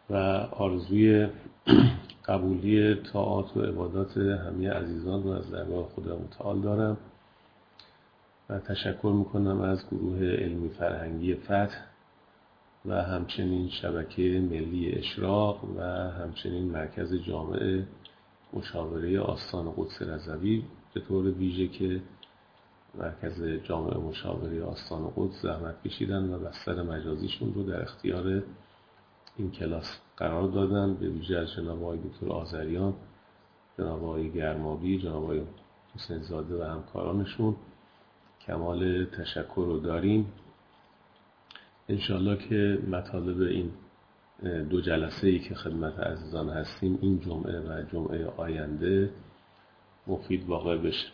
و آرزوی قبولی طاعات و عبادات همه عزیزان رو از درگاه خدا متعال دارم و تشکر میکنم از گروه علمی فرهنگی فتح و همچنین شبکه ملی اشراق و همچنین مرکز جامع مشاوره آستان قدس رضوی به طور ویژه که مرکز جامع مشاوره آستان قدس زحمت کشیدن و بستر مجازیشون رو در اختیار این کلاس قرار دادن، به ویژه از جناب آقای دکتر آذریان، جناب آقای گرمابی، جناب آقای حسین زاده و همکارانشون کمال تشکر رو داریم. انشالله که مطالب این دو جلسه‌ای که خدمت عزیزان هستیم این جمعه و جمعه آینده مفید واقع بشه.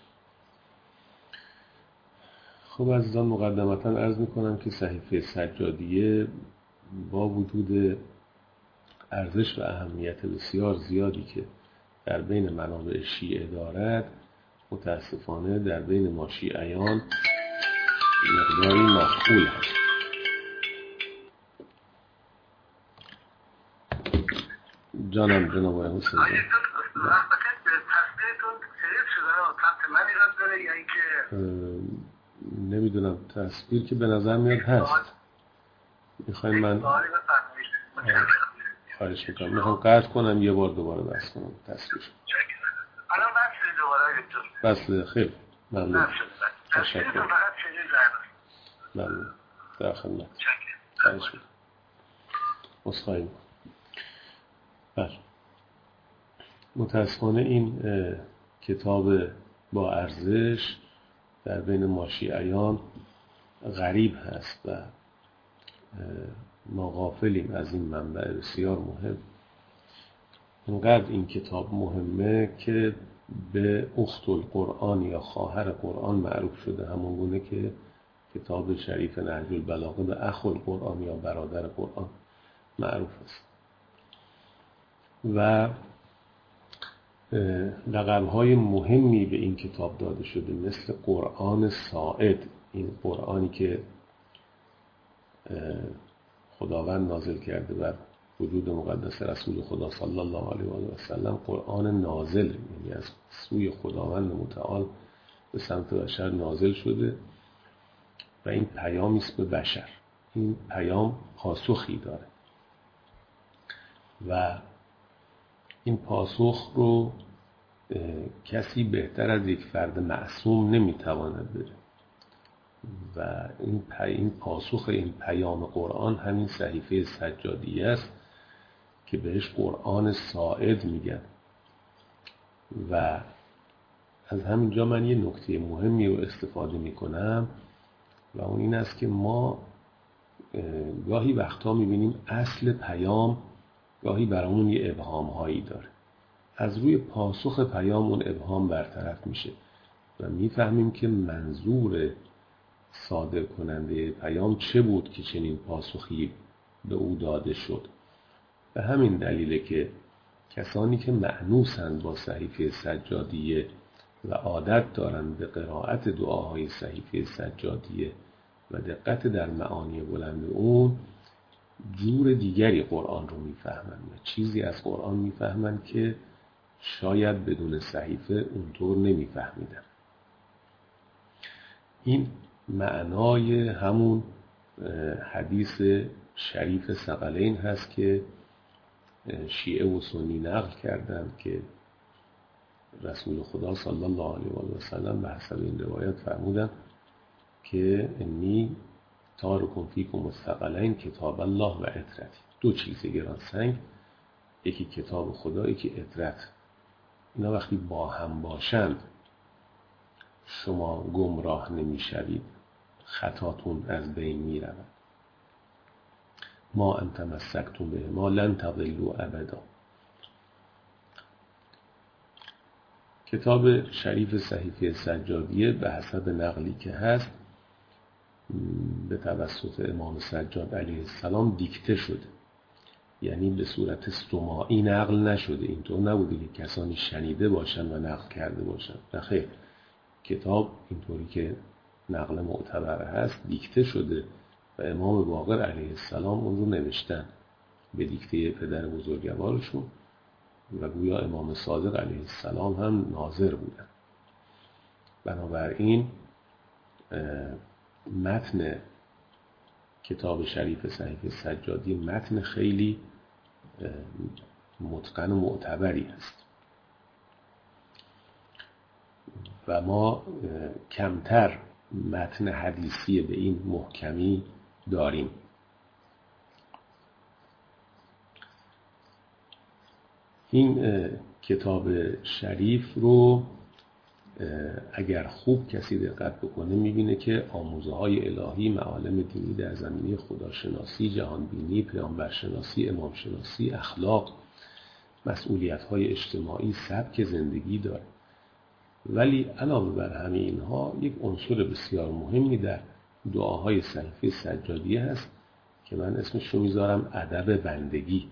خب عزیزان، مقدمتاً عرض میکنم که صحیفه سجادیه با وجود ارزش و اهمیت بسیار زیادی که در بین منابع شیعه دارد، متاسفانه در بین ما شیعیان مقداری مفعول هست. جانم جناب آقای حسین نمیدونم، تصویر که به نظر میاد هست. میخوایم من خواهش میکنم، میخوام قطع کنم یه بار دوباره بس کنم تصویر. الان بس دوباره بس خیلی ممنون. تشکر. ممنون. در خدمت. خواهش میکنم. مصخایی. بله. متاسفانه این کتاب با ارزش در بین ما شیعیان غریب هست و ما غافلیم از این منبع بسیار مهم. اینقدر این کتاب مهمه که به اخت القرآن یا خواهر قرآن معروف شده، همون گونه که کتاب شریف نهج البلاغه به اخ القرآن یا برادر قرآن معروف است. و لقب‌های مهمی به این کتاب داده شده، مثل قرآن ساعد، این قرآنی که خداوند نازل کرده بر وجود مقدس رسول خدا صلی الله علیه و سلم، قرآن نازل، یعنی از سوی خداوند متعال به سمت بشر نازل شده و این پیامی است به بشر. این پیام پاسخی داره و این پاسخ رو کسی بهتر از یک فرد معصوم نمیتواند بده و این پاسخ این پیام قرآن همین صحیفه سجادیه است که بهش قرآن ساعد میگن. و از همینجا من یه نکته مهمی رو استفاده میکنم و اون این است که ما گاهی وقتا میبینیم اصل پیام گاهی برامون یه ابهام هایی داره، از روی پاسخ پیام اون ابهام برطرف میشه و میفهمیم که منظور صادر کننده پیام چه بود که چنین پاسخی به او داده شد. به همین دلیله که کسانی که مأنوسند با صحیفه سجادیه و عادت دارند به قرائت دعاهای صحیفه سجادیه و دقت در معانی بلند اون، جور دیگری قرآن رو میفهمند و چیزی از قرآن میفهمند که شاید بدون صحیفه اونطور نمیفهمیدن. این معنای همون حدیث شریف ثقلین هست که شیعه و سنی نقل کردند که رسول خدا صلی الله علیه و سلم به حسب این روایت فرمودند که انی تارکم فیکم الثقلین کتاب الله و عترتی. دو چیز گران سنگ، یکی کتاب خدا، یکی عترت. اینا وقتی با هم باشند شما گمراه نمیشوید، خطاتون از بین میرود. ما ان تمسکتم به ما لن تضلوا ابدا. کتاب شریف صحیفه سجادیه به حسب نقلی که هست به توسط امام سجاد علیه السلام دیکته شده، یعنی به صورت سماعی نقل نشده. اینطور نبوده که کسانی شنیده باشن و نقل کرده باشن، نه خیر. کتاب اینطوری که نقل معتبر هست دیکته شده و امام باقر علیه السلام اون رو نوشتن به دیکته پدر بزرگوارشون و گویا امام صادق علیه السلام هم ناظر بودن. بنابراین متن کتاب شریف صحیفه سجادی متن خیلی متقن و معتبری است و ما کمتر متن حدیثی به این محکمی داریم. این کتاب شریف رو اگر خوب کسی دقت بکنه میبینه که آموزه‌های الهی، معالم دینی در زمینه خداشناسی، جهانبینی، پیامبرشناسی، امامشناسی، اخلاق، مسئولیت‌های اجتماعی، سبک زندگی داره. ولی علاوه بر همه اینها یک عنصر بسیار مهمی در دعاهای صحیفه سجادیه هست که من اسمش رو میذارم ادب بندگی.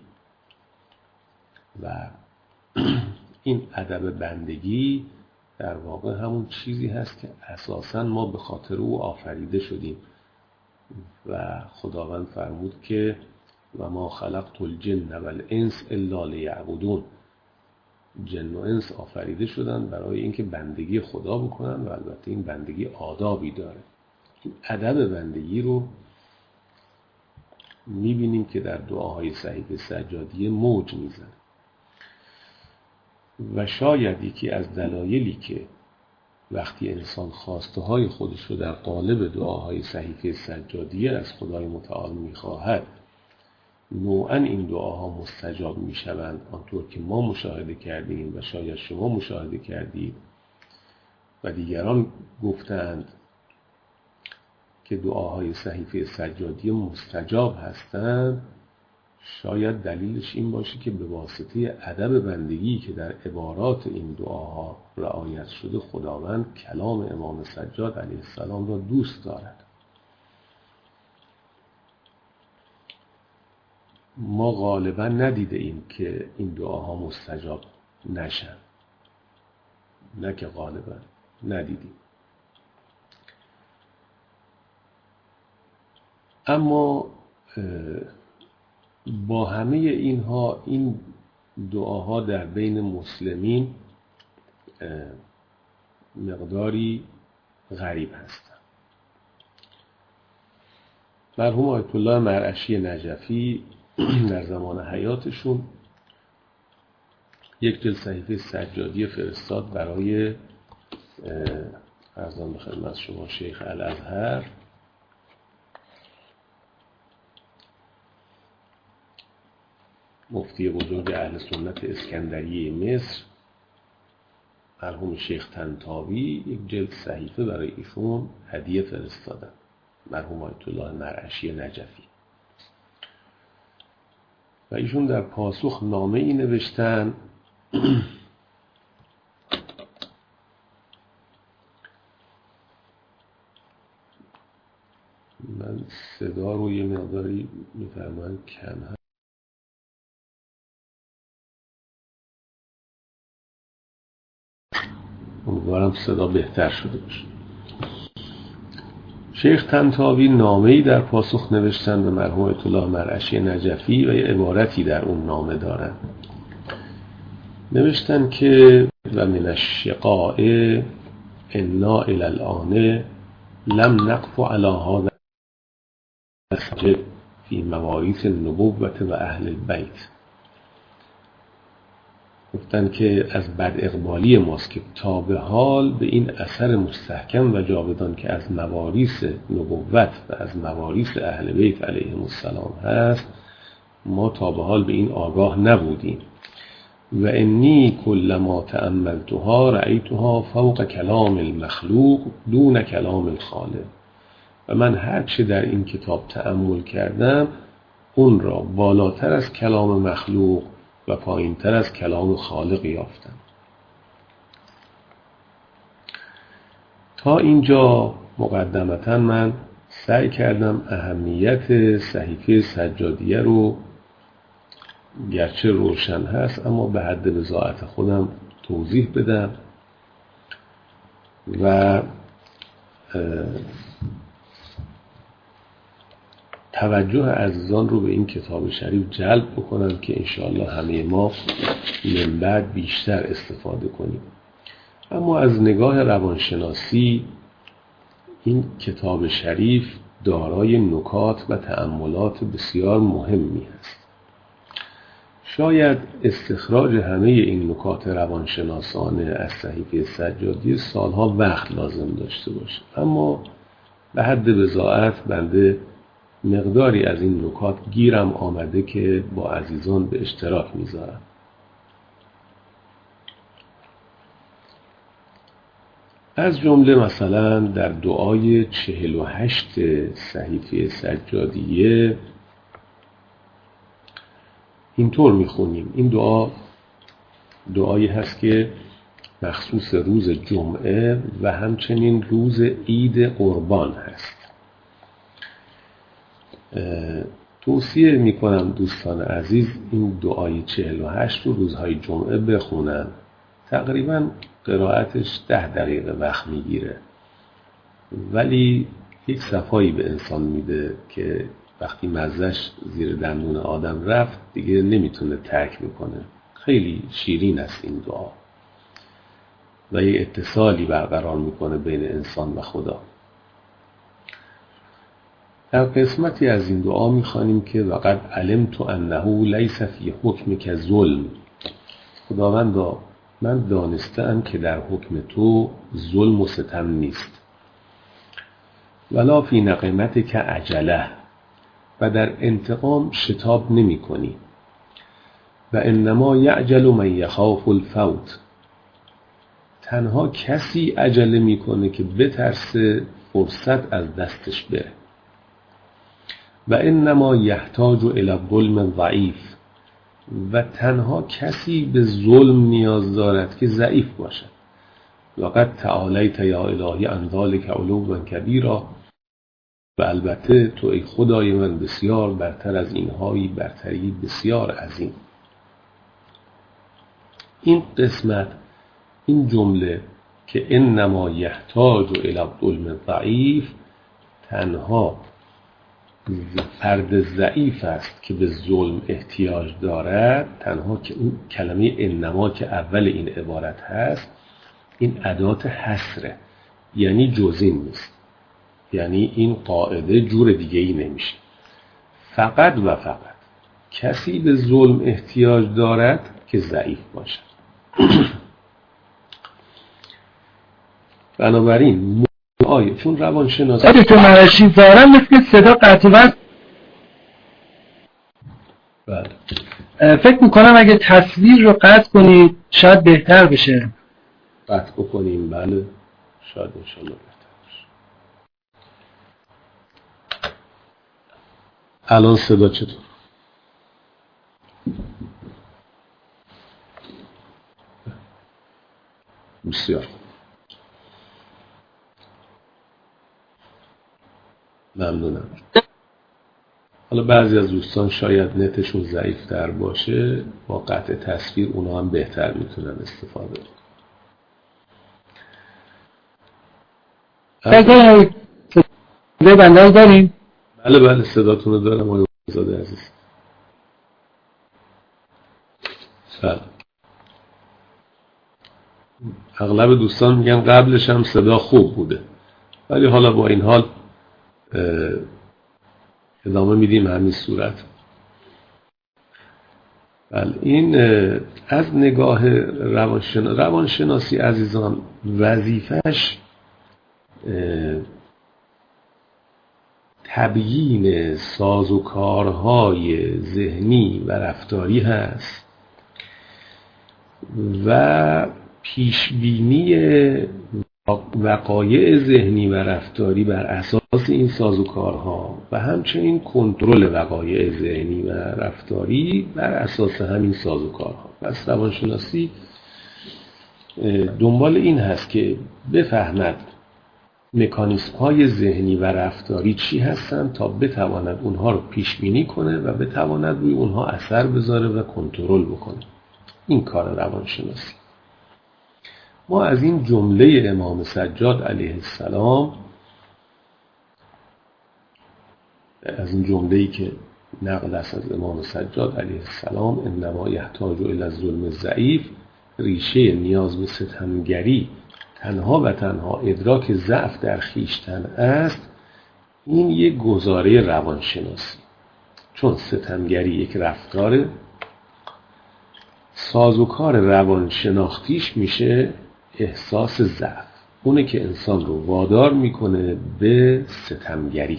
و این ادب بندگی در واقع همون چیزی هست که اساساً ما به خاطر او آفریده شدیم و خداوند فرمود که و ما خلقت الجن والانس الا لیعبدون. جن و انس آفریده شدن برای اینکه بندگی خدا بکنن و البته این بندگی آدابی داره. این ادب بندگی رو میبینیم که در دعاهای صحیفه سجادیه موج میزنه و شاید یکی از دلایلی که وقتی انسان خواسته های خودش رو در قالب دعاهای صحیفه سجادیه از خدای متعال میخواهد، نوعا این دعاها مستجاب میشوند آنطور که ما مشاهده کردیم و شاید شما مشاهده کردید و دیگران گفتند که دعاهای صحیفه سجادیه مستجاب هستند. شاید دلیلش این باشه که به واسطه ادب بندگی که در عبارات این دعاها رعایت شده، خداوند کلام امام سجاد علیه السلام را دوست دارد. ما غالبا ندیده ایم که این دعاها مستجاب نشن، نه که غالبا ندیدیم. اما با همه اینها این دعاها در بین مسلمین مقداری غریب هستند. مرحوم آیت الله مرعشی نجفی در زمان حیاتشون یک جلد صحیفه سجادی فرستاد برای عرضان به خدمت شما شیخ الازهر مفتی بزرگ اهل سنت اسکندریه مصر، مرحوم شیخ طنطاوی، یک جلد صحیفه برای ایشون هدیه فرستادن، مرحوم آیت الله مرعشی نجفی. و ایشون در پاسخ نامه ای نوشتن من صدا رو یه مقداری میفرمایند کم هست. امیدوارم صدا بهتر شده باشه. شیخ طنطاوی نامه‌ای در پاسخ نوشتن به مرحوم آیت الله مرعشی نجفی و یه عبارتی در اون نامه دارن. نوشتن که و من الشقاء انا الی الان لم نقف علی هذا السجد فی مواریث النبوة و اهل البیت. گفتن که از بد اقبالی ماست که تا به حال به این اثر مستحکم و جاودان که از مواریث نبوت و از مواریث اهل بیت علیهم السلام هست ما تا به حال به این آگاه نبودیم. و انی کلما تأملتها رأیتها فوق کلام المخلوق دون کلام الخالق. و من هر چه در این کتاب تأمل کردم اون را بالاتر از کلام مخلوق و پایینتر از کلام خالق یافتم. تا اینجا مقدمتا من سعی کردم اهمیت صحیفه سجادیه رو گرچه روشن هست اما به حد بضاعت خودم توضیح بدم و توجه عزیزان رو به این کتاب شریف جلب بکنم که انشاءالله همه ما من بعد بیشتر استفاده کنیم. اما از نگاه روانشناسی این کتاب شریف دارای نکات و تأملات بسیار مهمی است. شاید استخراج همه این نکات روانشناسانه از صحیفه سجادی سالها وقت لازم داشته باشه، اما به حد بضاعت بنده مقداری از این نکات گیرم آمده که با عزیزان به اشتراک میذارم. از جمله مثلا در دعای 48 صحیفه سجادیه اینطور میخونیم. این دعایی هست که مخصوص روز جمعه و همچنین روز عید قربان هست. توصیه میکنم دوستان عزیز این دعای 48 رو روزهای جمعه بخونن. تقریبا قرائتش 10 دقیقه وقت میگیره، ولی یک صفایی به انسان میده که وقتی مزهش زیر دندون آدم رفت دیگه نمیتونه ترک میکنه. خیلی شیرین است این دعا و یه اتصالی برقرار میکنه بین انسان و خدا. در قسمتی از این دعا میخوانیم که وقد علمت انه لیس فی حکمک ظلم. خداوندا من دانستم که در حکم تو ظلم و ستم نیست. ولا فی نقمتک عجله، و در انتقام شتاب نمی کنی. و انما یعجل من یخاف الفوت، تنها کسی عجله میکنه که بترسه فرصت از دستش بره. و انما یحتاج الی الظلم ضعیف، و تنها کسی به ظلم نیاز دارد که ضعیف باشد. وقد تعالیت یا الهی عن ذلک علوا کبیرا، و البته تو ای خدای من بسیار برتر از اینهایی برتری بسیار عظیم. این قسمت، این جمله که انما یحتاج الی الظلم ضعیف، تنها فرد ضعیف است که به ظلم احتیاج دارد. تنها که اون کلمه انما که اول این عبارت هست این ادات حصره، یعنی جزئی نیست، یعنی این قاعده جور دیگه ای نمیشه. فقط و فقط کسی به ظلم احتیاج دارد که ضعیف باشد. بنابراین آیه چون روانشناسی تو مرشی دارم مثل صدا قطع وصل. بله. فکر میکنم اگه تصویر رو قطع کنید شاید بهتر بشه. قطع بکنیم، بله شاید انشاءالله بهتر بشه. الان صدا چطور؟ بسیار ممنونم. حالا بعضی از دوستان شاید نتشون ضعیف‌تر باشه، با قطع تصویر اونا هم بهتر میتونن استفاده کنن. صدای بنده داریم؟ بله بله صداتون رو دارم آقای زاده عزیز. بله. اغلب دوستان میگن قبلش هم صدا خوب بوده، ولی حالا با این حال ادامه میدیم همین صورت. بله. این از نگاه روانشناسی عزیزان وظیفش تبیین سازوکارهای ذهنی و رفتاری هست و پیشبینی وقایع ذهنی و رفتاری بر اساس این سازوکارها و همچنین کنترل وقایع ذهنی و رفتاری بر اساس همین سازوکارها. پس روانشناسی دنبال این هست که بفهمد مکانیسم های ذهنی و رفتاری چی هستند تا بتواند اونها رو پیش بینی کنه و بتواند روی اونها اثر بذاره و کنترل بکنه. این کار روانشناسی. ما از این جمله امام سجاد علیه السلام از این جمله‌ای که نقل است از امام سجاد علیه السلام، انما یحتاج الی الظلم الضعیف، ریشه نیاز به ستمگری تنها و تنها ادراک ضعف در خویشتن است. این یک گزاره روانشناسی، چون ستمگری یک رفتار سازوکار روانشناختیش میشه احساس ضعف، اونه که انسان رو وادار میکنه به ستمگری.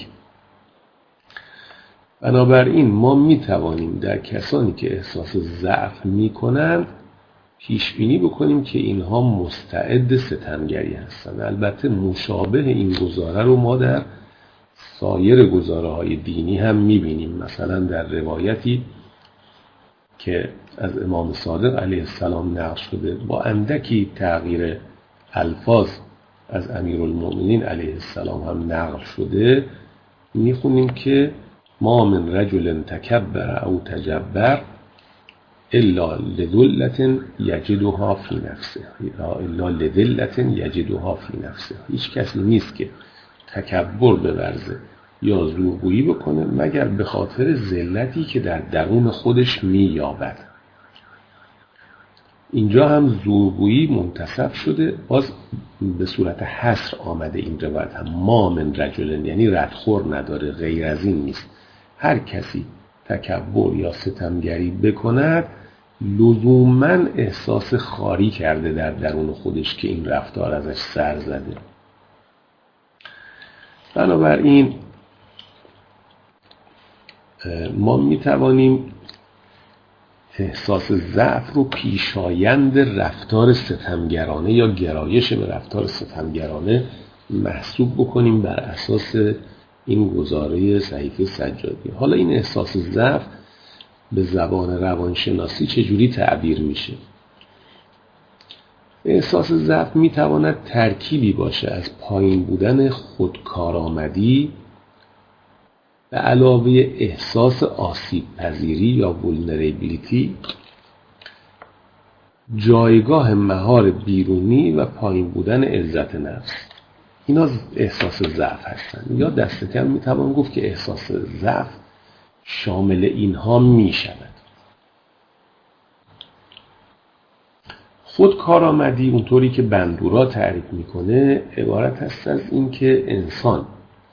بنابراین ما میتوانیم در کسانی که احساس ضعف میکنند پیش بینی بکنیم که اینها مستعد ستمگری هستند. البته مشابه این گزاره رو ما در سایر گزاره‌های دینی هم میبینیم. مثلا در روایتی که از امام صادق علیه السلام نقل شده با اندکی تغییر الفاظ از امیرالمؤمنین علیه السلام هم نقل شده، میخونیم که ما من رجل تکبر او تجبر الا لذلة یجدها فی نفسه، الا لذلة یجدها فی نفسه. هیچ کسی نیست که تکبر بورزه یا زورگویی بکنه مگر به خاطر ذلتی که در درون خودش مییابد. اینجا هم زورگویی منتسب شده، باز به صورت حصر آمده این روایت هم، ما من رجل، یعنی ردخور نداره، غیر از این نیست. هر کسی تکبر یا ستمگری بکند لزوماً احساس خاری کرده در درون خودش که این رفتار ازش سر زده. بنابراین ما میتوانیم احساس ضعف رو پیشایند رفتار ستمگرانه یا گرایش به رفتار ستمگرانه محسوب بکنیم بر اساس این گزاره صحیفه سجادی. حالا این احساس ضعف به زبان روانشناسی چجوری تعبیر میشه؟ احساس ضعف میتواند ترکیبی باشه از پایین بودن خودکارآمدی به علاوه احساس آسیب پذیری یا ولنریبیلیتی، جایگاه مهار بیرونی و پایین بودن عزت نفس. اینا احساس ضعف هستن، یا دست کم میتوان گفت که احساس ضعف شامل اینها میشود. خودکارآمدی اونطوری که بندورا تعریف میکنه عبارت هست از این که انسان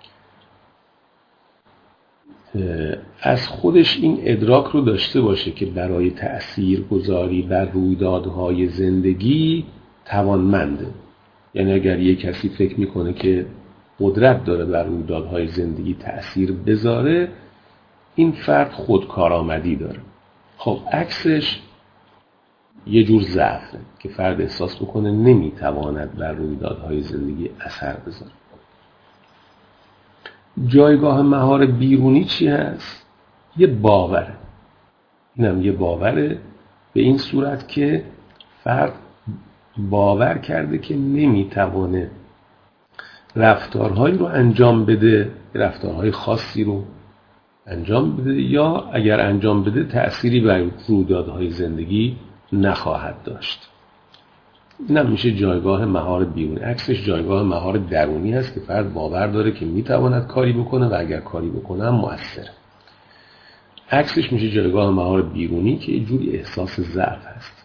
از خودش این ادراک رو داشته باشه که برای تأثیر گذاری بر رویدادهای زندگی توانمنده. یعنی اگر یک کسی فکر میکنه که قدرت داره بر رویدادهای زندگی تأثیر بذاره، این فرد خودکارآمدی داره. خب عکسش یه جور ضعفه که فرد احساس بکنه نمیتواند بر رویدادهای زندگی اثر بذاره. جایگاه مهار بیرونی چی هست؟ یه باوره. اینم یه باوره به این صورت که فرد باور کرده که نمیتوانه رفتارهایی رو انجام بده، رفتارهای خاصی رو انجام بده، یا اگر انجام بده تأثیری بر رویدادهای زندگی نخواهد داشت. اینم میشه جایگاه مهار بیرونی. عکسش جایگاه مهار درونی هست که فرد باور داره که میتواند کاری بکنه و اگر کاری بکنه هم مؤثره. عکسش میشه جایگاه مهار بیرونی که یه جوری احساس ضعف هست.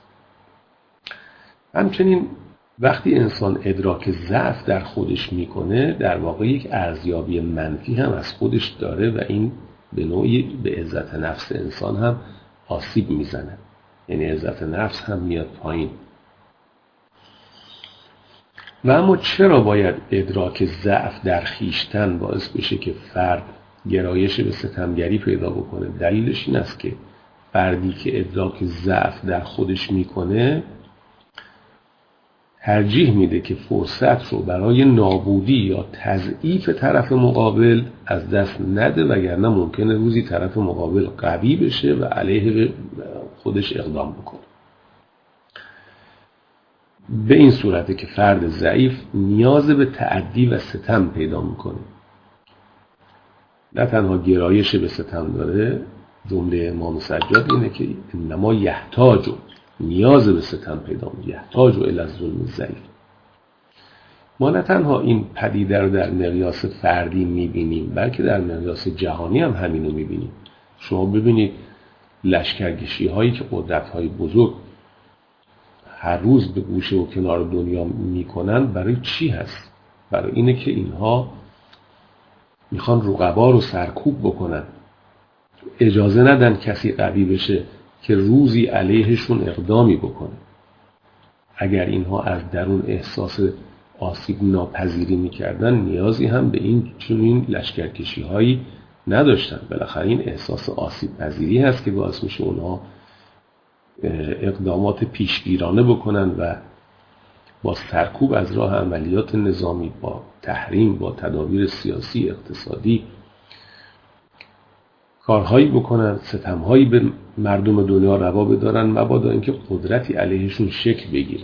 همچنین وقتی انسان ادراک ضعف در خودش میکنه، در واقع یک ارزیابی منفی هم از خودش داره و این به نوعی به عزت نفس انسان هم آسیب میزنه. یعنی عزت نفس هم میاد پایین. و اما چرا باید ادراک ضعف در خویشتن باعث بشه که فرد گرایش به ستمگری پیدا بکنه؟ دلیلش این است که فردی که ادراک ضعف در خودش میکنه ترجیح میده که فرصت رو برای نابودی یا تضعیف طرف مقابل از دست نده، وگرنه ممکنه روزی طرف مقابل قوی بشه و علیه خودش اقدام بکنه. به این صورته که فرد ضعیف نیاز به تعدی و ستم پیدا میکنه. نه تنها گرایش به ستم داره، جمله امام سجاد اینه که انما یحتاج، نیاز به ستم پیدا میکنه، یحتاج الی الظلم الضعیف. ما نه تنها این پدیده رو در مقیاس فردی میبینیم، بلکه در مقیاس جهانی هم همینو میبینیم. شما ببینید لشکرکشی هایی که قدرت های بزرگ هر روز به گوشه و کنار دنیا میکنن برای چی هست؟ برای اینه که اینها میخوان رقبا رو سرکوب بکنن، اجازه ندن کسی قوی بشه که روزی علیهشون اقدامی بکنه. اگر اینها از درون احساس آسیب ناپذیری میکردن، نیازی هم به این چنین لشکرکشی هایی نداشتن. بالاخره این احساس آسیب پذیری هست که باعث میشه اونها اقدامات پیشگیرانه بکنن و با سرکوب از راه عملیات نظامی، با تحریم، با تدابیر سیاسی اقتصادی کارهایی بکنن، ستمهایی به مردم دنیا روا بدارن، مبادا اینکه قدرتی علیهشون شکل بگیره.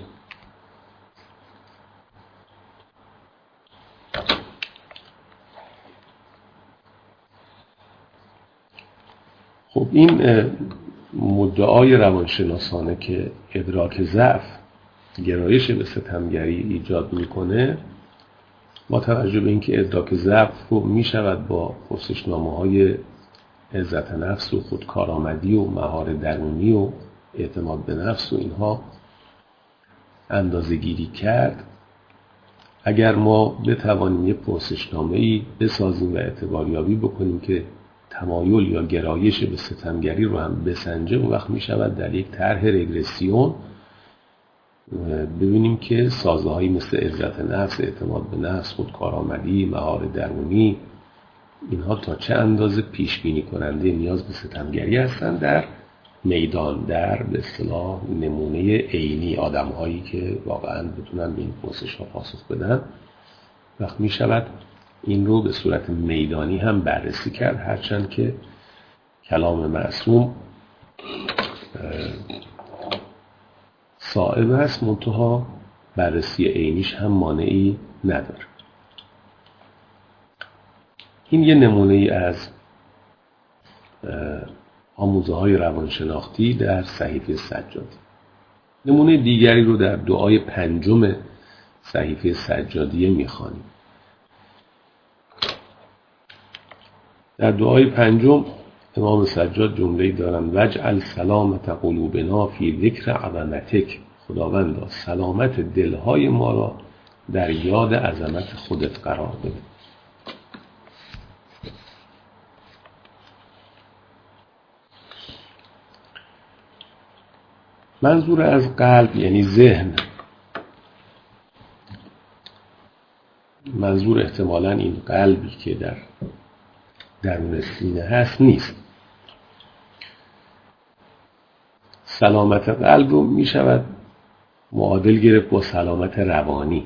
خب این مدعای روانشناسانه که ادراک ضعف گرایش به ستمگری ایجاد میکنه، با توجه به اینکه ادراک ضعف رو میشود با پرسشنامه‌های عزت نفس و خودکارآمدی و مهار درونی و اعتماد به نفس و اینها اندازه گیری کرد، اگر ما بتوانیم یه پرسشنامه‌ای بسازیم و اعتباریابی بکنیم که تمایل یا گرایش به ستمگری رو هم بسنجه، اون وقت می شود در یک طرح رگرسیون ببینیم که سازه‌هایی مثل عزت نفس، اعتماد به نفس، خودکارآمدی، مهار درونی، اینها تا چه اندازه پیش بینی کننده نیاز به ستمگری هستند در میدان، در به اصطلاح نمونه عینی آدم‌هایی که واقعاً بتونن به این پرسش‌ها پاسخ بدن. وقت می شود این رو به صورت میدانی هم بررسی کرد، هرچند که کلام معصوم صائب است، منتها بررسی عینیش هم مانعی نداره. این یه نمونه ای از آموزه های روانشناختی در صحیفه سجادی. نمونه دیگری رو در دعای 5 صحیفه سجادیه میخوانیم. در دعای 5 امام سجاد جمله‌ای دارند: وجعل سلامت قلوبنا فی ذکر عظمتک. خداوندا سلامت دلهای ما را در یاد عظمت خودت قرار بده. منظور از قلب یعنی ذهن. منظور احتمالاً این قلبی که در درون سینه هست نیست. سلامت قلب رو می شود معادل گرفت با سلامت روانی.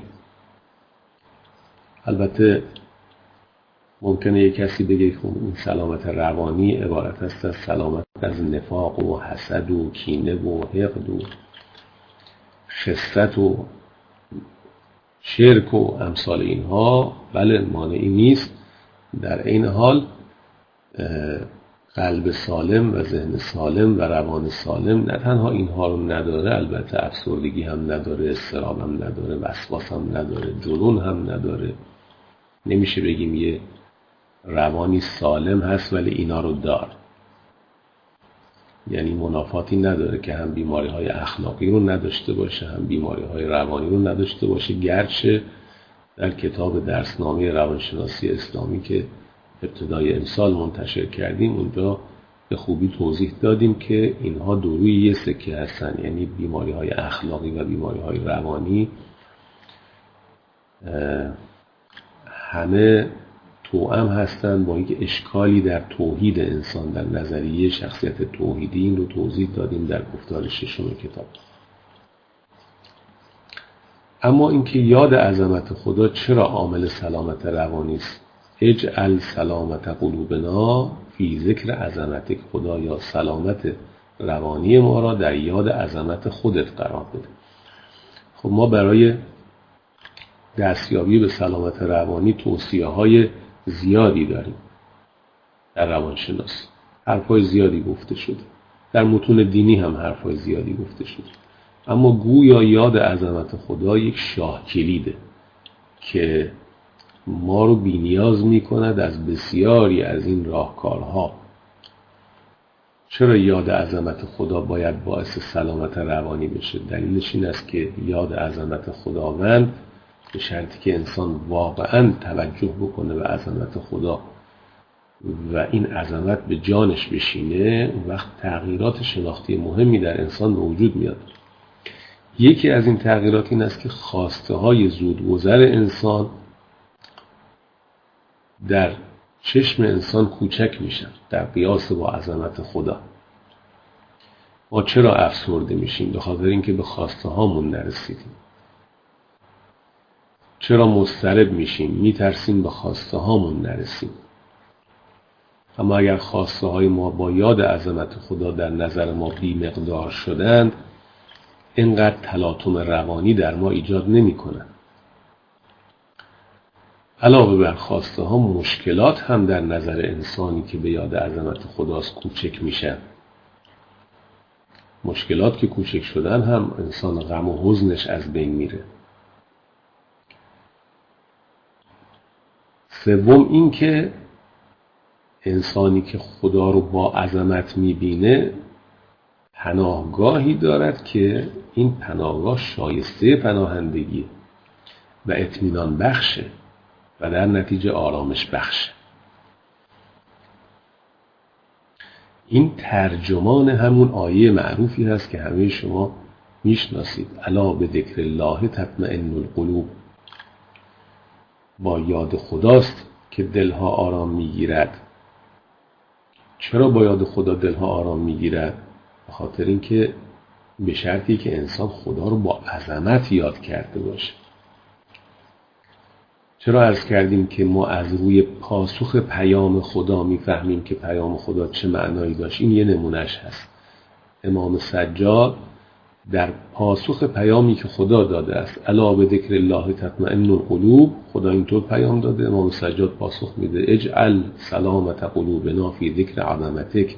البته ممکنه یک کسی بگه که این سلامت روانی عبارت است از سلامت از نفاق و حسد و کینه و حقد و خست و شرک و امثال اینها. بله، مانعی نیست. در این حال قلب سالم و ذهن سالم و روان سالم نه تنها اینها رو نداره، البته افسردگی هم نداره، اضطراب هم نداره، وسواس هم نداره، جنون هم نداره. نمیشه بگیم یه روانی سالم هست ولی اینا رو دار. یعنی منافاتی نداره که هم بیماری های اخلاقی رو نداشته باشه، هم بیماری های روانی رو نداشته باشه. گرچه در کتاب درسنامه روانشناسی اسلامی که ابتدای امسال منتشر کردیم، اونجا به خوبی توضیح دادیم که اینها دو روی یه سکه هستن. یعنی بیماری های اخلاقی و بیماری های روانی همه توأم هستن با اینکه اشکالی در توحید انسان، در نظریه شخصیت توحیدی، این رو توضیح دادیم در گفتار 6 کتاب. اما اینکه یاد عظمت خدا چرا عامل سلامت روانی است؟ اجعل سلامت قلوبنا فی ذکر عظمتک. خدا یا سلامت روانی ما را در یاد عظمت خودت قرار بده. خب ما برای دستیابی به سلامت روانی توصیه‌های زیادی داریم در روانشناسی. حرفای زیادی گفته شده. در متون دینی هم حرفای زیادی گفته شده. اما گویا یاد عظمت خدا یک شاه کلیده. که ما رو بی‌نیاز می‌کند از بسیاری از این راهکارها. چرا یاد عظمت خدا باید باعث سلامت روانی بشه؟ دلیلش این است که یاد عظمت خداوند به شرطی که انسان واقعاً توجه بکنه به عظمت خدا و این عظمت به جانش بشینه، اون وقت تغییرات شناختی مهمی در انسان به وجود میاد. یکی از این تغییرات این است که خواسته های زودگذر انسان در چشم انسان کوچک میشن در قیاس با عظمت خدا. ما چرا افسرده میشیم؟ به خاطر اینکه به خواسته هامون نرسیدیم. چرا مضطرب میشیم؟ میترسیم به خواسته هامون نرسیم. اما اگر خواسته های ما با یاد عظمت خدا در نظر ما بی مقدار شدند، اینقدر تلاطم روانی در ما ایجاد نمی کنند. علاوه بر خواسته ها، مشکلات هم در نظر انسانی که به یاد عظمت خداست کوچک میشن. مشکلات که کوچک شدن هم انسان غم و حزنش از بین میره. سوم این که انسانی که خدا رو با عظمت میبینه پناهگاهی دارد که این پناهگاه شایسته پناهندگی و اطمینان بخشه و در نتیجه آرامش بخشه. این ترجمان همون آیه معروفی هست که همه شما میشناسید: الا به ذکر الله تطمئن القلوب. با یاد خداست که دلها آرام میگیرد. چرا با یاد خدا دلها آرام میگیرد؟ به خاطر اینکه به شرطی که انسان خدا رو با عظمت یاد کرده باشه. چرا عرض کردیم که ما از روی پاسخ پیام خدا میفهمیم که پیام خدا چه معنایی داشت؟ این یه نمونهش هست. امام سجاد در پاسخ پیامی که خدا داده است، الا به ذکر الله تطمئن القلوب، خدا اینطور پیام داده، امام سجاد پاسخ میده: اجعل سلامت قلوبنا فی ذکر عظمتک.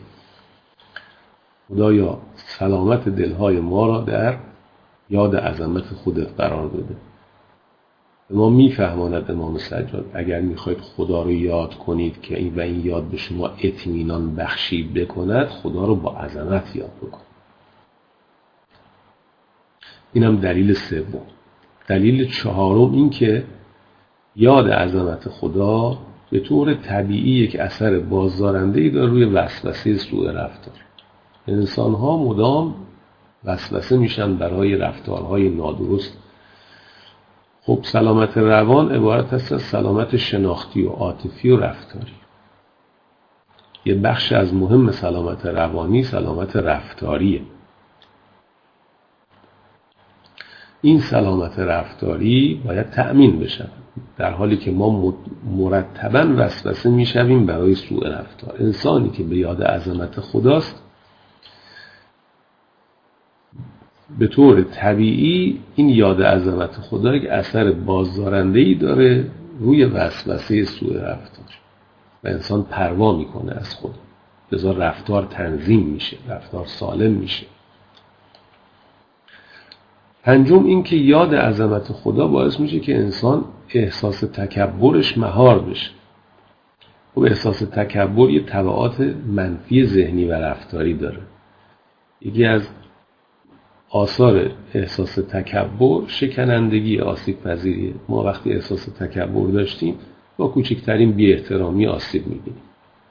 خدایا سلامت دلهای ما را در یاد عظمت خودت قرار بده. ما میفهماند امام سجاد اگر میخواید خدا رو یاد کنید که این و این یاد به شما اطمینان بخشی بکند، خدا رو با عظمت یاد بکنید. اینم دلیل سوم. دلیل چهارم این که یاد عظمت خدا به طور طبیعی یک اثر بازدارنده‌ای داره روی وسوسه سوء رفتار. انسان ها مدام وسوسه میشن برای رفتارهای نادرست. خب سلامت روان عبارت است از سلامت شناختی و عاطفی و رفتاری. یه بخش از مهم سلامت روانی سلامت رفتاریه. این سلامت رفتاری باید تأمین بشه، در حالی که ما مرتباً وسوسه میشویم برای سوء رفتار. انسانی که به یاد عظمت خداست به طور طبیعی این یاد عظمت خدا یک اثر بازدارنده‌ای داره روی وسوسه سوء رفتار و انسان پروا میکنه از خود، لذا رفتار تنظیم میشه، رفتار سالم میشه. پنجم این که یاد عظمت خدا باعث میشه که انسان احساس تکبرش مهار بشه. خب احساس تکبر یه تبعات منفی ذهنی و رفتاری داره. یکی از آثار احساس تکبر شکنندگی، آسیب پذیریه. ما وقتی احساس تکبر داشتیم با کوچکترین بی احترامی آسیب میبینیم.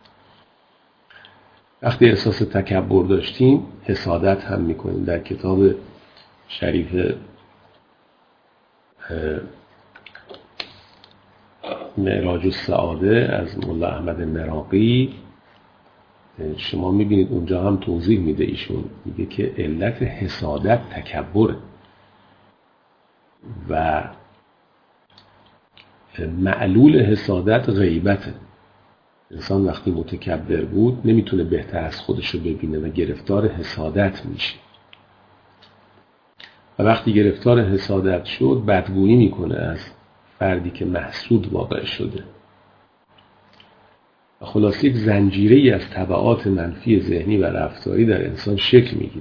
وقتی احساس تکبر داشتیم حسادت هم میکنیم. در کتاب شریف معراج السعاده از مولا احمد مراغی شما میبینید اونجا هم توضیح میده. ایشون میگه که علت حسادت تکبره و معلول حسادت غیبته. انسان وقتی متکبر بود نمیتونه بهتر از خودشو ببینه و گرفتار حسادت میشه و وقتی گرفتار حسادت شد بدگویی میکنه از فردی که محسود واقع شده و خلاصه یک زنجیره‌ای از تبعات منفی ذهنی و رفتاری در انسان شکل میگیره.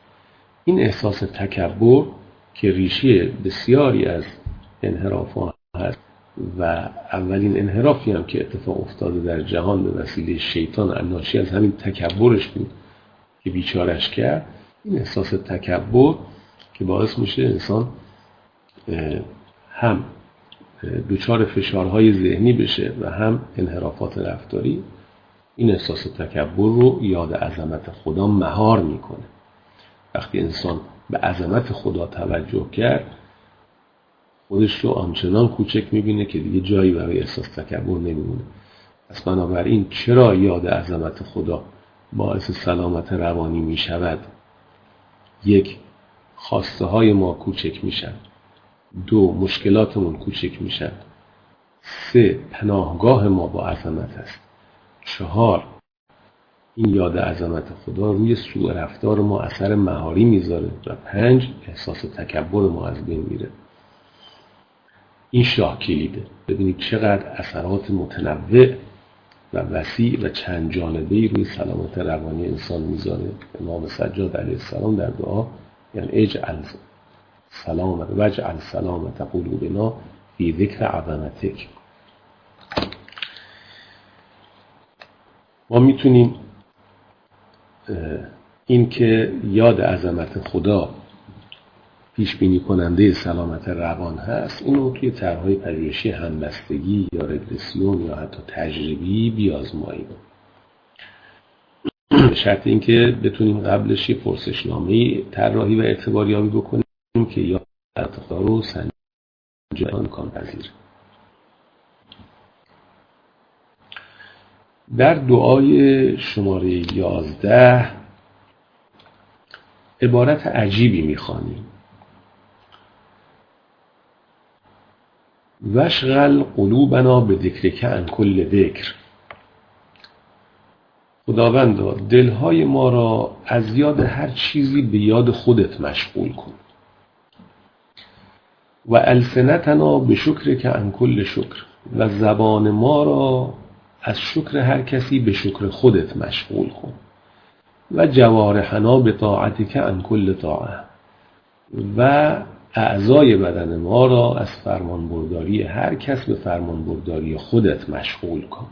این احساس تکبر که ریشه بسیاری از انحرافات هست و اولین انحرافی هم که اتفاق افتاده در جهان به وسیله شیطان ناشی از همین تکبرش بود که بیچارش کرد. این احساس تکبر که باعث میشه انسان هم دچار فشارهای ذهنی بشه و هم انحرافات رفتاری، این احساس تکبر رو یاد عظمت خدا مهار میکنه. وقتی انسان به عظمت خدا توجه کرد، خودش رو آنچنان کوچک میبینه که دیگه جایی برای احساس تکبر نمیمونه. پس بنابراین چرا یاد عظمت خدا باعث سلامت روانی میشود؟ یک، خواسته های ما کوچک میشن. دو، مشکلاتمون کوچک میشن. سه، پناهگاه ما با عظمت است. چهار، این یاد عظمت خدا روی سوء رفتار ما اثر مهاری میذاره. و پنج، احساس تکبر ما از بین میره. این شاه کلیده. ببینید چقدر اثرات متنوع و وسیع و چند جانبه‌ای روی سلامت روانی انسان میذاره. امام سجاد علیه السلام در دعا یعنی اجعل سلامت قلوبنا فی ذکر عظمتک. ما میتونیم این که یاد عظمت خدا پیش بینی کننده سلامت روان هست، اینو توی طرح‌های پژوهشی همبستگی یا رگرسیون یا حتی تجربی بیازماییم. به شرط اینکه بتونیم قبلش یه پرسشنامه طراحی و اعتباریابی بکنیم که یاد عظمت خدا رو سنجش امکان پذیر. در دعای شماره 11 عبارت عجیبی میخوانیم: واشغل قلوبنا به ذکرک عن کل ذکر. خداوندا دلهای ما را از یاد هر چیزی به یاد خودت مشغول کن. و السنتنا به شکرک عن کل شکر. و زبان ما را از شکر هر کسی به شکر خودت مشغول کن. و جوارحنا به طاعتک عن کل طاعه. و اعضای بدن ما را از فرمانبرداری هر کس به فرمانبرداری خودت مشغول کن.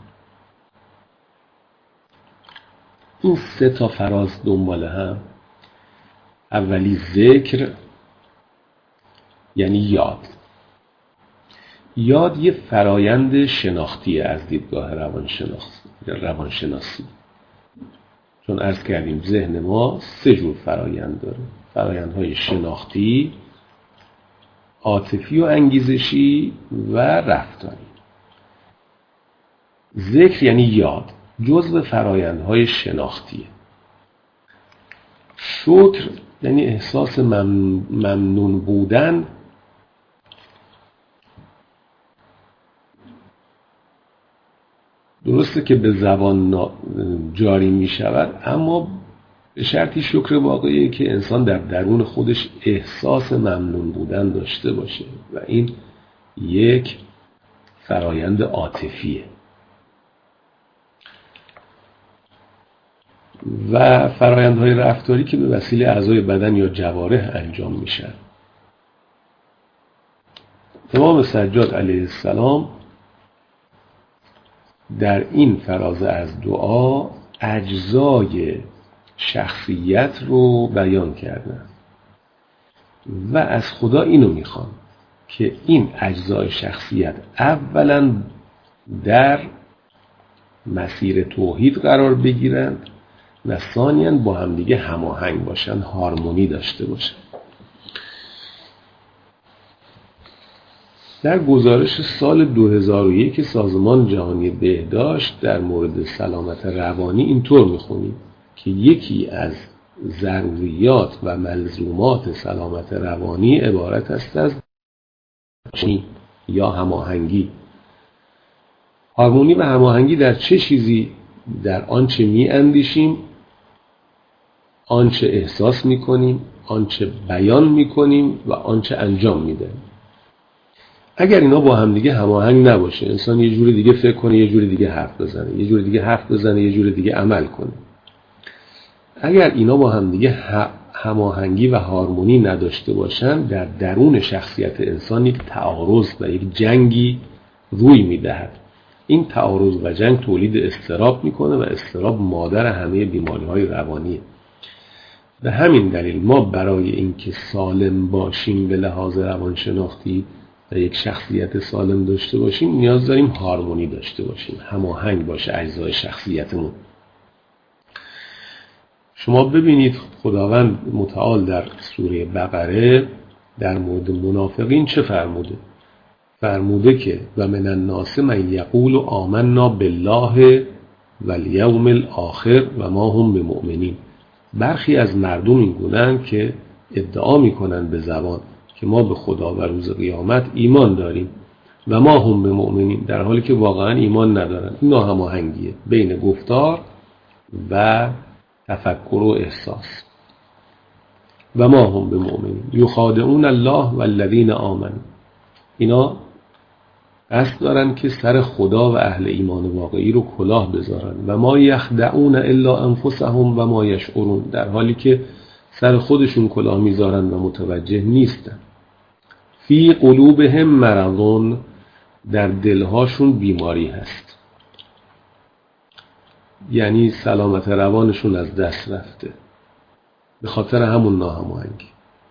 این 3 فراز دنبال هم. اولی ذکر یعنی یاد یه فرایند شناختیه از دیدگاه روانشناسی. چون عرض کردیم ذهن ما 3 جور فرایند داره: فرایندهای شناختی، عاطفی و انگیزشی و رفتاری. ذکر یعنی یاد، جزء فرایندهای شناختیه. شکر یعنی احساس ممنون بودن درسته که به زبان جاری می شود، اما به شرطی شکر واقعی که انسان در درون خودش احساس ممنون بودن داشته باشه و این یک فرایند عاطفیه. و فرایندهای رفتاری که به وسیله اعضای بدن یا جوارح انجام میشن. امام سجاد علیه السلام در این فراز از دعا اجزای شخصیت رو بیان کردن و از خدا اینو میخوان که این اجزای شخصیت اولا در مسیر توحید قرار بگیرند و ثانیاً با همدیگه هماهنگ باشن، هارمونی داشته باشن. در گزارش سال 2001 سازمان جهانی بهداشت در مورد سلامت روانی اینطور میخونیم که یکی از ضروریات و ملزومات سلامت روانی عبارت است از یا هماهنگی. هارمونی و هماهنگی در چه چیزی؟ در آنچه می اندیشیم، آنچه احساس می کنیم، آنچه بیان می کنیم و آنچه انجام می دهیم. اگر اینا با هم دیگه هماهنگ نباشه، انسان یه جور دیگه فکر کنه، یه جور دیگه حرف بزنه، یه جور دیگه حرف بزنه، یه جور دیگه عمل کنه. اگر اینا با هم دیگه هماهنگی و هارمونی نداشته باشن، در درون شخصیت انسان یک تعارض و یک جنگی روی میدهد. این تعارض و جنگ تولید اضطراب میکنه و اضطراب مادر همه بیماری‌های روانیه. به همین دلیل ما برای اینکه سالم باشیم به لحاظ روانشناختی و یک شخصیت سالم داشته باشیم نیاز داریم هارمونی داشته باشیم، هماهنگ باشه اجزای شخصیتمون. شما ببینید خداوند متعال در سوره بقره در مورد منافقین چه فرموده؟ فرموده که و من الناس من یقول آمنا بالله والیوم الاخر و ما هم بمؤمنین. برخی از مردم این گونه‌اند که ادعا میکنن به زبان که ما به خدا و روز قیامت ایمان داریم و ما هم بمؤمنین، در حالی که واقعا ایمان ندارن. این ناهماهنگیه بین گفتار و تفکر و احساس. و ما هم بمؤمنین یخادعون الله والذین آمنوا. اینا قصد دارن که سر خدا و اهل ایمان واقعی رو کلاه بذارن. و ما یخدعون الا انفسهم و ما یشعرون، در حالی که سر خودشون کلاه میذارن و متوجه نیستن. فی قلوبهم مرض، در دلهاشون بیماری هست، یعنی سلامت روانشون از دست رفته به خاطر همون ناهماهنگی.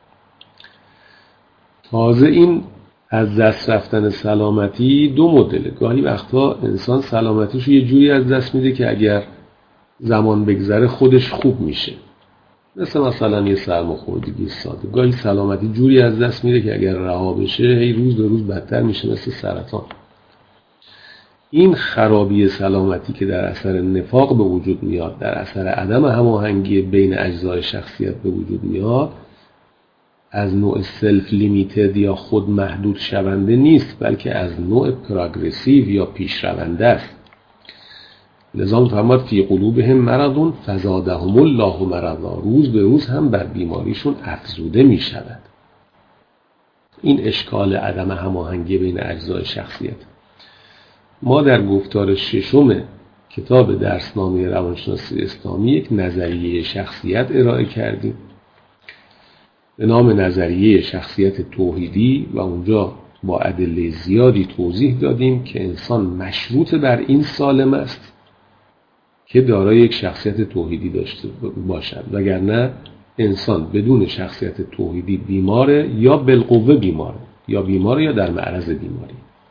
تازه این از دست رفتن سلامتی دو مدله. گاهی وقتا انسان سلامتیشو یه جوری از دست میده که اگر زمان بگذره خودش خوب میشه، مثلا یه سرماخوردگی ساده. گاهی سلامتی جوری از دست میده که اگر رها بشه هی روز به روز بدتر میشه، مثل سرطان. این خرابی سلامتی که در اثر نفاق به وجود میاد، در اثر عدم هماهنگی بین اجزای شخصیت به وجود میاد، از نوع سلف لیمیتد یا خود محدود شونده نیست، بلکه از نوع پروگرسیو یا پیشرونده است. لذا فرمود فی قلوبهم مرض فزادهم الله مرضا، روز به روز هم بر بیماریشون افزوده می شود. این اشکال عدم هماهنگی بین اجزای شخصیت. ما در گفتار ششم کتاب درسنامه روانشناسی اسلامی یک نظریه شخصیت ارائه کردیم به نام نظریه شخصیت توحیدی و اونجا با ادله زیادی توضیح دادیم که انسان مشروط بر این سالم است که دارای یک شخصیت توحیدی داشته باشد، وگرنه انسان بدون شخصیت توحیدی بیماره یا بالقوه بیماره، یا بیماره یا در معرض بیماری.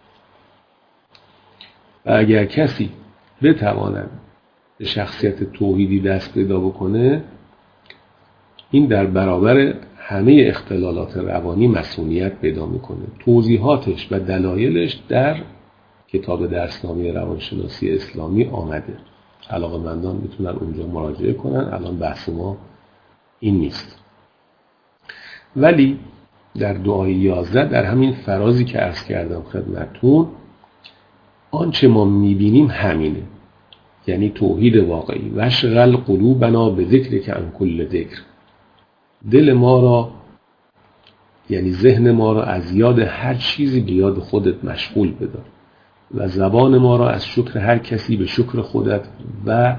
و اگر کسی بتواند به شخصیت توحیدی دست پیدا بکنه، این در برابر همه اختلالات روانی مسئولیت پیدا میکنه. توضیحاتش و دلایلش در کتاب درسنامه روانشناسی اسلامی آمده. علاقه‌مندان میتونن اونجا مراجعه کنن. الان بحث ما این نیست. ولی در دعای 11 در همین فرازی که عرض کردم خدمتتون، آنچه ما میبینیم همینه، یعنی توحید واقعی. وشغل قلوبنا به ذکر که عن کل ذکر، دل ما را یعنی ذهن ما را از یاد هر چیزی به یاد خودت مشغول بدار و زبان ما را از شکر هر کسی به شکر خودت و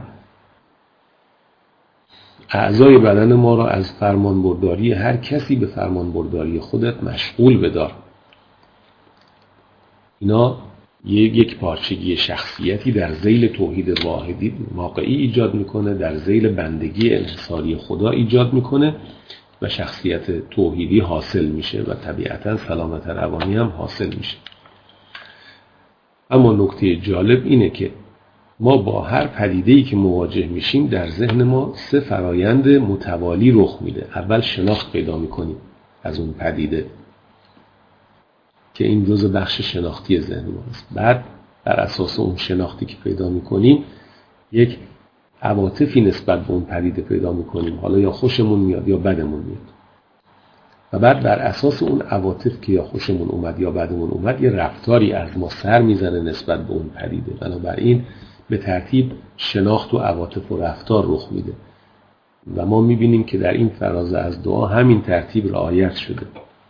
اعضای بدن ما را از فرمانبرداری هر کسی به فرمانبرداری خودت مشغول بدار. اینا یک پارچگی شخصیتی در ذیل توحید واقعی ایجاد میکنه، در ذیل بندگی انحصاری خدا ایجاد میکنه و شخصیت توحیدی حاصل میشه و طبیعتاً سلامت روانی هم حاصل میشه. اما نکته جالب اینه که ما با هر پدیده‌ای که مواجه میشیم در ذهن ما 3 فرایند متوالی رخ میده. اول شناخت پیدا میکنیم از اون پدیده که این جزء بخش شناختی ذهن ماست. بعد بر اساس اون شناختی که پیدا میکنیم یک عواطفی نسبت به اون پدیده پیدا میکنیم، حالا یا خوشمون میاد یا بدمون میاد. و بعد بر اساس اون عواطف که یا خوشمون اومد یا بدمون اومد یه رفتاری از ما سر میزنه نسبت به اون پدیده. بنابراین به ترتیب شناخت و عواطف و رفتار رخ میده و ما میبینیم که در این فراز از دعا همین ترتیب رعایت شده.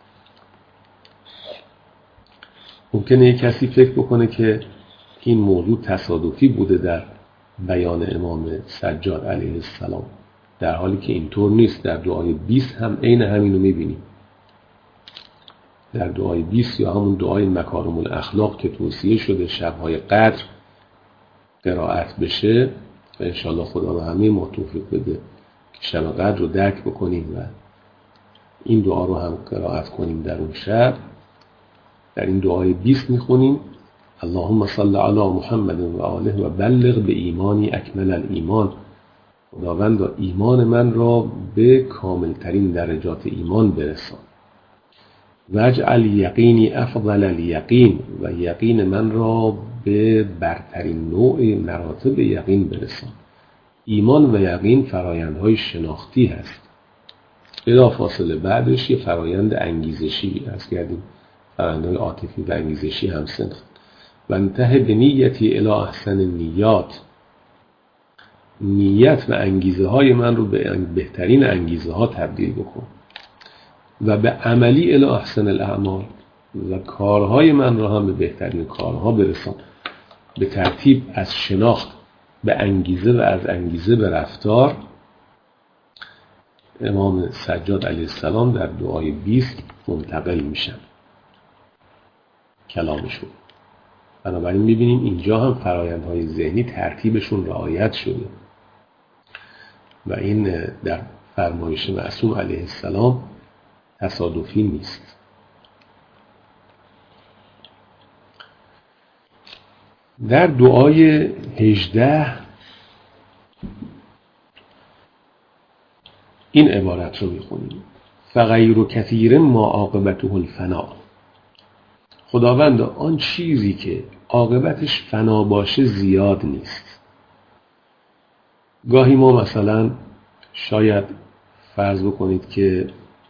ممکنه یک کسی فکر بکنه که این موضوع تصادفی بوده در بیان امام سجاد علیه السلام. در حالی که اینطور نیست. در دعای 20 هم عین همینو میبینیم. در دعای 20 یا همون دعای مکارم الاخلاق که توصیه شده شب‌های قدر قرائت بشه و انشاءالله خدا به همه ما توفیق بده که شب قدر رو درک بکنیم و این دعا رو هم قرائت کنیم در اون شب. در این دعای 20 میخونیم اللهم صل علی محمد و آله و بلغ به ایمانی اکمل الایمان. خداوند ایمان من را به کاملترین درجات ایمان برسان. واجعل یقینی افضل الیقین و یقین من را به برترین نوع مراتب یقین برسان. ایمان و یقین فرایندهای شناختی هست. بلا فاصله بعدش یه فرایند انگیزشی هست. کردیم فرایندهای عاطفی و انگیزشی هم سنخ. و انتهی به نیتی الی احسن نیات. نیت و انگیزه های من رو به بهترین انگیزه ها تبدیل بکن و به عملی الی احسن الاعمال و کارهای من رو هم به بهترین کارها برسان. به ترتیب از شناخت به انگیزه و از انگیزه به رفتار. امام سجاد علیه السلام در دعای 20 منتقل میشن کلامشون. بنابراین میبینیم اینجا هم فرایندهای ذهنی ترتیبشون رعایت شده و این در فرمایش معصوم علیه السلام تصادفی نیست. در دعای 18 این عبارت رو میخونیم فغیر کثیر ما عاقبته الفنا. خداوند آن چیزی که عاقبتش فنا باشه زیاد نیست. گاهی ما مثلا شاید فرض بکنید که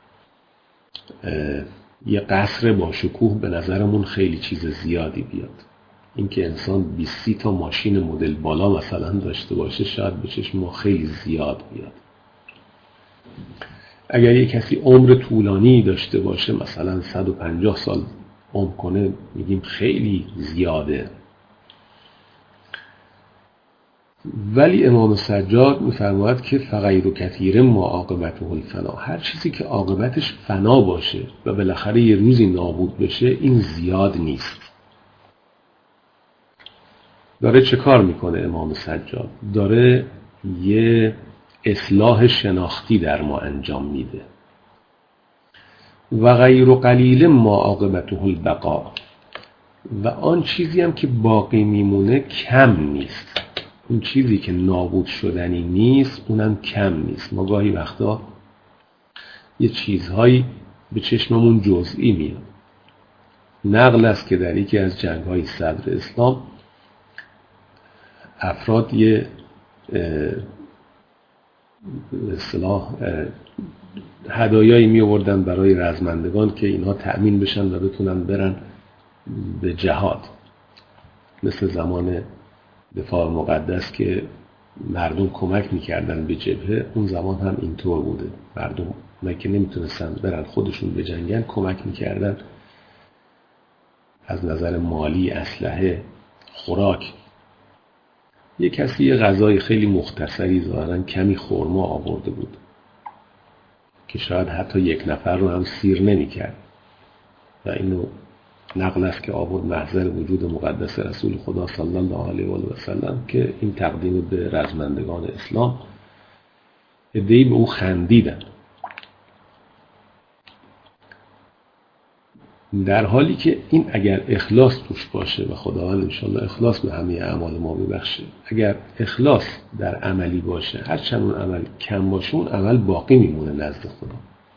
یه قصر با شکوه به نظرمون خیلی چیز زیادی بیاد. اینکه انسان 20 تا ماشین مدل بالا مثلا داشته باشه شاید به چشم ما خیلی زیاد بیاد. اگر یه کسی عمر طولانی داشته باشه مثلا 150 سال عمر کنه میگیم خیلی زیاده. ولی امام سجاد میفرماید که فغیر کثیر ما عاقبته الفنا. هر چیزی که عاقبتش فنا باشه و بالاخره یه روزی نابود بشه این زیاد نیست. داره چه کار میکنه امام سجاد؟ داره یه اصلاح شناختی در ما انجام میده. و غیر قلیل ما عاقبته البقاء. و آن چیزی هم که باقی میمونه کم نیست. اون چیزی که نابود شدنی نیست اونم کم نیست. ما گاهی وقتا یه چیزهایی به چشممون جزئی میاد. نقل است که در یکی از جنگ‌های صدر اسلام افراد یه اصطلاح هدایایی می آوردن برای رزمندگان که اینها تأمین بشن و بتونن برن به جهاد. مثل زمان دفاع مقدس که مردم کمک میکردن به جبهه، اون زمان هم اینطور بوده. مردم که نمیتونستن برن خودشون بجنگن کمک میکردن از نظر مالی، اسلحه، خوراک. یه کسی یه غذای خیلی مختصری ظاهراً کمی خرما آورده بود که شاید حتی یک نفر رو هم سیر نمی‌کرد و اینو نقل است که آورد محضر وجود مقدس رسول خدا صلی الله علیه و سلم که این تقدیم به رزمندگان اسلام. عده‌ای به او خندیدن، در حالی که این اگر اخلاص توش باشه و خداوند انشاءالله اخلاص به همه اعمال ما ببخشه، اگر اخلاص در عملی باشه هرچند اون عمل کم باشه اون عمل باقی میمونه نزد خدا.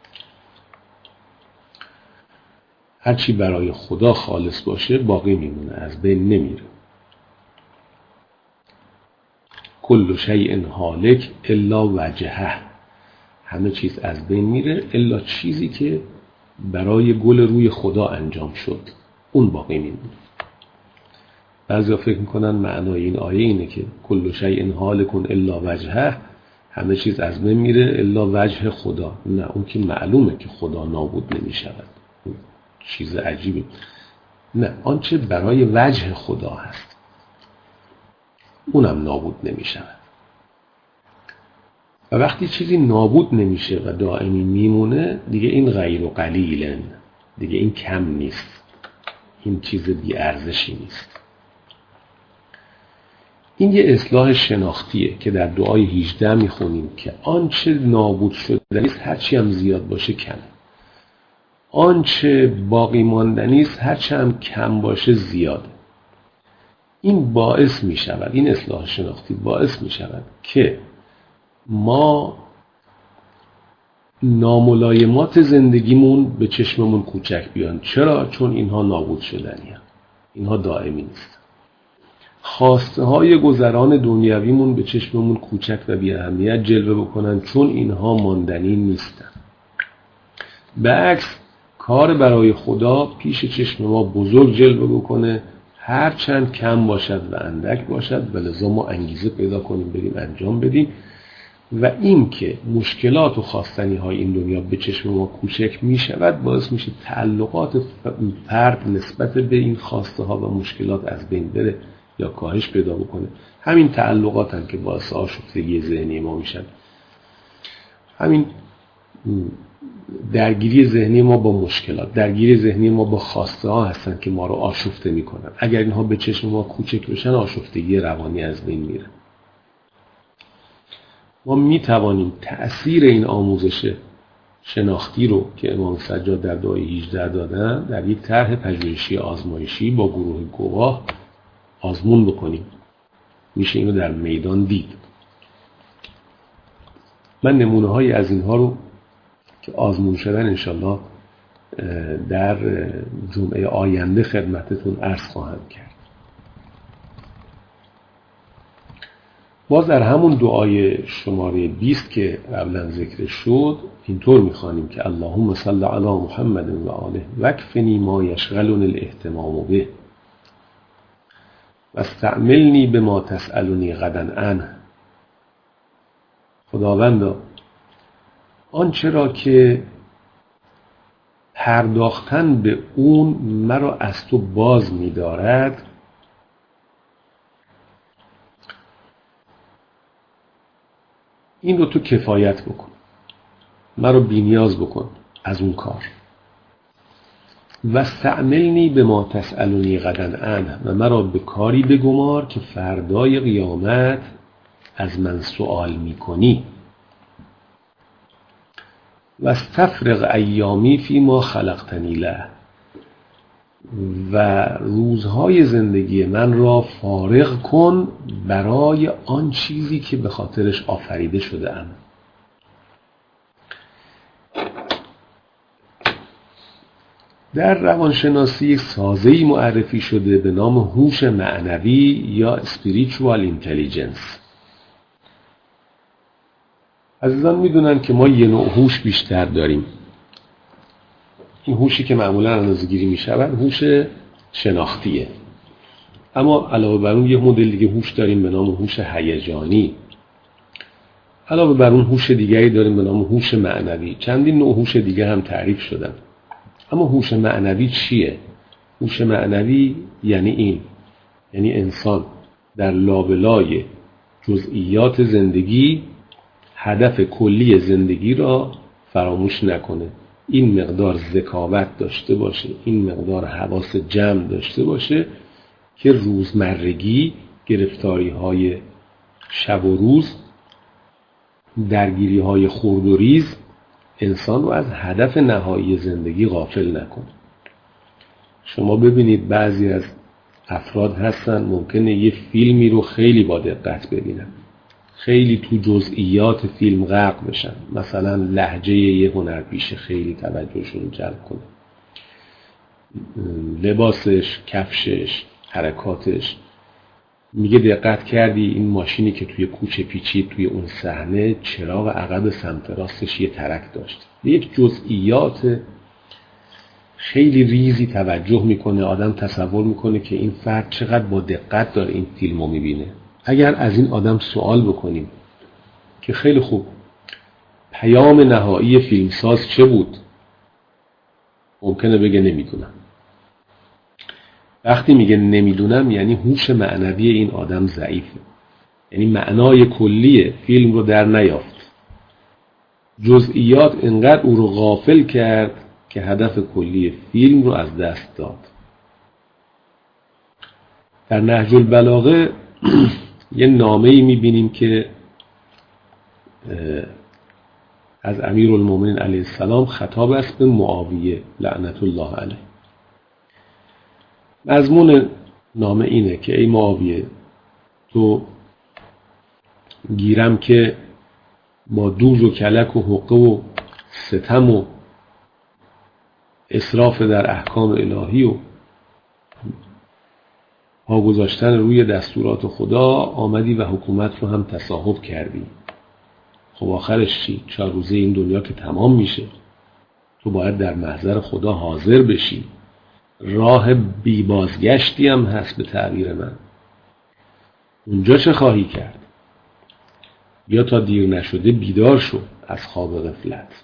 هرچی برای خدا خالص باشه باقی میمونه، از بین نمیره. کل شیء هالک الا وجهه. همه چیز از بین میره الا چیزی که برای گل روی خدا انجام شد اون باقی میمونه. بعضیا فکر میکنن معنای این آیه اینه که کل شیء هالک الا وجهه، همه چیز از بین میره الا وجه خدا. نه، اون که معلومه که خدا نابود نمیشود، چیز عجیبی. نه، آنچه برای وجه خدا هست اونم نابود نمیشود. و وقتی چیزی نابود نمیشه و دائمی میمونه دیگه این غیر و قلیلن، دیگه این کم نیست، این چیز بی ارزشی نیست. این یه اصلاح شناختیه که در دعای 18 میخونیم که آنچه نابود شده نیست هرچی هم زیاد باشه کمه، آنچه باقی ماندنی است هرچی هم کم باشه زیاده. این باعث می شود، این اصلاح شناختی باعث می شود که ما ناملایمات زندگیمون به چشممون کوچک بیان. چرا؟ چون اینها نابود شدنی هم. اینها دائمی نیست. خواسته های گذران دنیویمون به چشممون کوچک و بی اهمیت جلوه بکنن چون اینها ماندنی نیستن. به عکس کار برای خدا پیش چشم ما بزرگ جلوه بکنه، هر چند کم باشد و اندک باشد، ولذا ما انگیزه پیدا کنیم بریم انجام بدیم. و این که مشکلات و خواستنی های این دنیا به چشم ما کوچک می شود باعث میشه تعلقات فرد نسبت به این خواسته ها و مشکلات از بین بره یا کاهش پیدا بکنه. همین تعلقات هم که باعث آشفتگی ذهنی ما میشن. همین درگیری ذهنی ما با مشکلات، درگیری ذهنی ما با خواسته ها هستن که ما رو آشفته میکنن. اگر اینها به چشم ما کوچک بشن آشفتگی روانی از بین میره. ما میتوانیم تأثیر این آموزش شناختی رو که امام سجاد در دعای 18 دادن در یک طرح پژوهشی آزمایشی با گروه گواه آزمون بکنیم. میشه اینو در میدان دید. من نمونه های از اینها رو که آزمون شدن انشالله در جمعه آینده خدمتتون عرض خواهم کرد. باز در همون دعای شماره 20 که قبلا ذکر شد اینطور میخوانیم که اللهم صل علی محمد و آله وکفنی ما یشغلنی الاهتمام به و استعملنی بما تسألنی غدا عنه. خداوندا آنچه را که پرداختن به اون مرا از تو باز می‌دارد این رو تو کفایت بکن، مرا بی‌نیاز بکن از اون کار. و استعملنی بما تسألنی غدا عنه و مرا به کاری بگمار که فردای قیامت از من سؤال می‌کنی. و استفرغ ایامی فی ما خلقتنی له و روزهای زندگی من را فارغ کن برای آن چیزی که به خاطرش آفریده شده ام. در روانشناسی یک سازه‌ای معرفی شده به نام هوش معنوی یا spiritual intelligence. عزیزان میدونن که ما یه نوع هوش بیشتر داریم. این هوشی که معمولا اندازه‌گیری میشود هوش شناختیه. اما علاوه بر اون یه مدل دیگه هوش داریم به نام هوش هیجانی. علاوه بر اون هوش دیگری داریم به نام هوش معنوی. چندین نوع هوش دیگه هم تعریف شدن. اما هوش معنوی چیه؟ هوش معنوی یعنی این، یعنی انسان در لابلای جزئیات زندگی هدف کلی زندگی را فراموش نکنه. این مقدار ذکاوت داشته باشه، این مقدار حواس جمع داشته باشه که روزمرگی، گرفتاری های شب و روز، درگیری های خرد و ریز انسان رو از هدف نهایی زندگی غافل نکنه. شما ببینید بعضی از افراد هستن ممکنه یه فیلمی رو خیلی با دقت ببینن، خیلی تو جزئیات فیلم غرق بشن، مثلا لهجه یه هنرپیشه خیلی توجهشون رو جلب کنه، لباسش، کفشش، حرکاتش. میگه دقت کردی این ماشینی که توی کوچه پیچید توی اون صحنه چراغ عقب سمت راستش یه ترک داشت. یک جزئیات خیلی ریزی توجه میکنه. آدم تصور میکنه که این فرد چقدر با دقت داره این فیلمو میبینه. اگر از این آدم سوال بکنیم که خیلی خوب پیام نهایی فیلمساز چه بود؟ ممکنه بگه نمیدونم. وقتی میگه نمیدونم یعنی هوش معنوی این آدم ضعیفه، یعنی معنای کلی فیلم رو در نیافت. جزئیات انقدر او رو غافل کرد که هدف کلی فیلم رو از دست داد. در نهج البلاغه یه نامه‌ای می‌بینیم که از امیرالمومنین علیه السلام خطاب است به معاویه لعنت الله علیه. مضمون نامه اینه که ای معاویه، تو گیرم که با دوز و کلک و حقه و ستم و اسراف در احکام الهی و پا گذاشتن روی دستورات خدا آمدی و حکومت رو هم تصاحب کردی. خب آخرش چی؟ 4 روزه این دنیا که تمام میشه، تو باید در محضر خدا حاضر بشی. راه بی بازگشتی هم هست به تعبیر من. اونجا چه خواهی کرد؟ یا تا دیر نشده بیدار شو از خواب غفلت.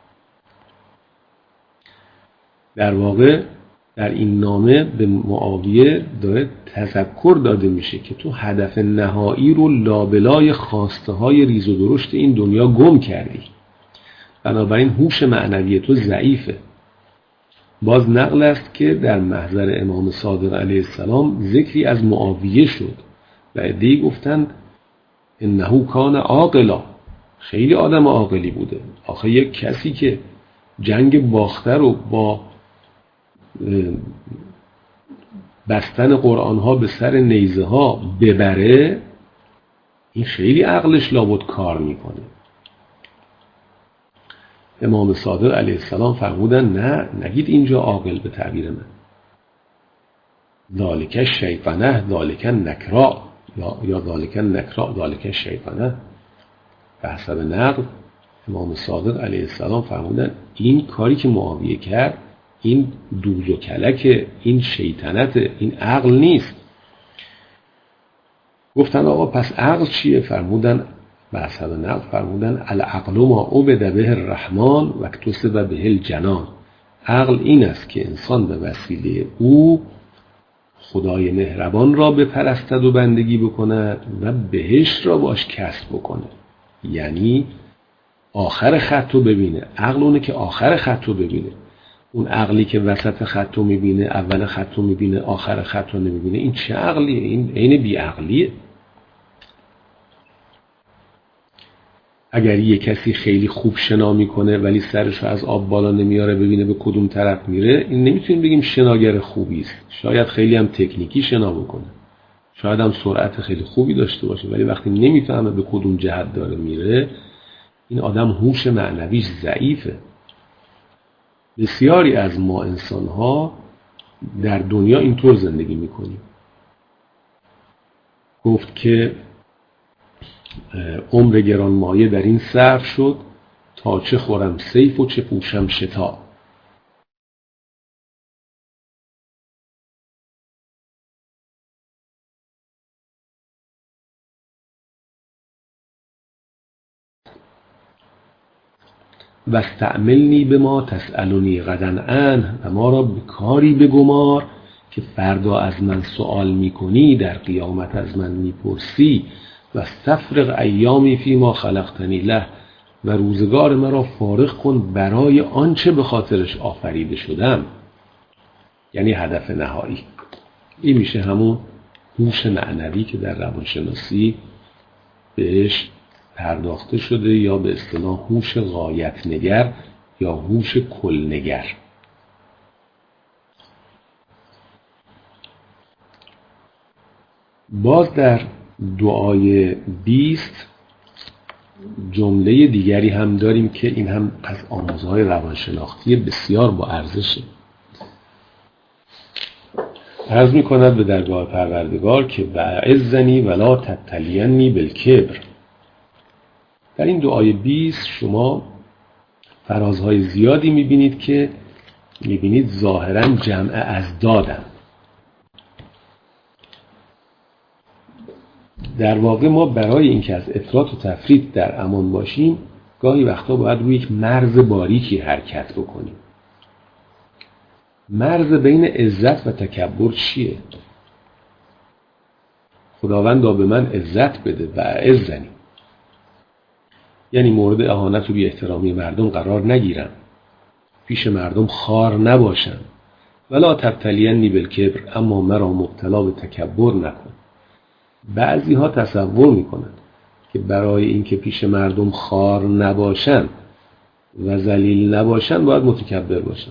در واقع در این نامه به معاویه داره تذکر داده میشه که تو هدف نهایی رو لابلای خواسته های ریز و درشت این دنیا گم کردی، بنابراین هوش معنوی تو ضعیفه. باز نقل است که در محضر امام صادق علیه السلام ذکری از معاویه شد و عده‌ای گفتند انه کان عاقلا، خیلی آدم عاقلی بوده. آخه یک کسی که جنگ باخته رو با بستن قرآن ها به سر نیزه ها ببره، این خیلی عقلش لابد کار میکنه. امام صادق علیه السلام فرمودن نه، نگید اینجا عاقل به تعبیر من، ذالک شیطانه ذالک نکرا، یا ذالک نکرا ذالک شیطانه. به حسب نقل امام صادق علیه السلام فرمودن این کاری که معاویه کرد، این دوز و کلک، این شیطنت، این عقل نیست. گفتن آقا پس عقل چیه؟ فرمودن به حسب نقل فرمودن العقل ما عبد به الرحمن و اکتسب به الجنان. عقل این است که انسان به وسیله او خدای مهربان را بپرستد و بندگی بکند و بهشت را باش کسب بکنه. یعنی آخر خط رو ببینه. عقل اونه که آخر خط رو ببینه. اون عقلی که وسط خط رو میبینه، اول خط رو میبینه، آخر خط رو نمیبینه، این چه عقلیه؟ این عین بی عقلیه. اگر یه کسی خیلی خوب شنا میکنه ولی سرش رو از آب بالا نمیاره ببینه به کدوم طرف میره، این نمیتونیم بگیم شناگر خوبی است. شاید خیلی هم تکنیکی شنا بکنه، شاید هم سرعت خیلی خوبی داشته باشه، ولی وقتی نمیفهمه به کدوم جهت داره میره، این آدم هوش معنویش ضعیفه. بسیاری از ما انسان‌ها در دنیا اینطور زندگی میکنیم. گفت که عمر گرانمایه در این صرف شد تا چه خورم صیف و چه پوشم شتا. و استعملنی به ما تسألونی غدن عنه، و ما را به کاری بگمار که فردا از من سوال میکنی، در قیامت از من میپرسی. و استفرغ ایامی فی ما خلقتنی له، و روزگار مرا فارغ کن برای آنچه به خاطرش آفریده شدم. یعنی هدف نهایی. این میشه همون هوش معنوی که در روانشناسی بهش پرداخته شده، یا به اصطلاح هوش غایت نگر یا هوش کل نگر. باز در دعای 20 جمله دیگری هم داریم که این هم از آموزهای روانشناختی بسیار با ارزشه. عرض می کند به درگاه پروردگار که بعزنی ولا تبتلینی بالکبر. در این دعای 20 شما فرازهای زیادی می بینید که می بینید ظاهراً جمع از دادن. در واقع ما برای اینکه از افراط و تفریط در امان باشیم گاهی وقتا باید روی یک مرز باریکی حرکت بکنیم. مرز بین عزت و تکبر چیه؟ خداوندا به من عزت بده و عزنی. یعنی مورد اهانت و بی احترامی مردم قرار نگیرم، پیش مردم خار نباشم. ولا تبتلینی بالکبر، اما مرا مبتلا به تکبر نکن. بعضی ها تصور میکنند که برای اینکه پیش مردم خار نباشن و ذلیل نباشن باید متکبر باشن.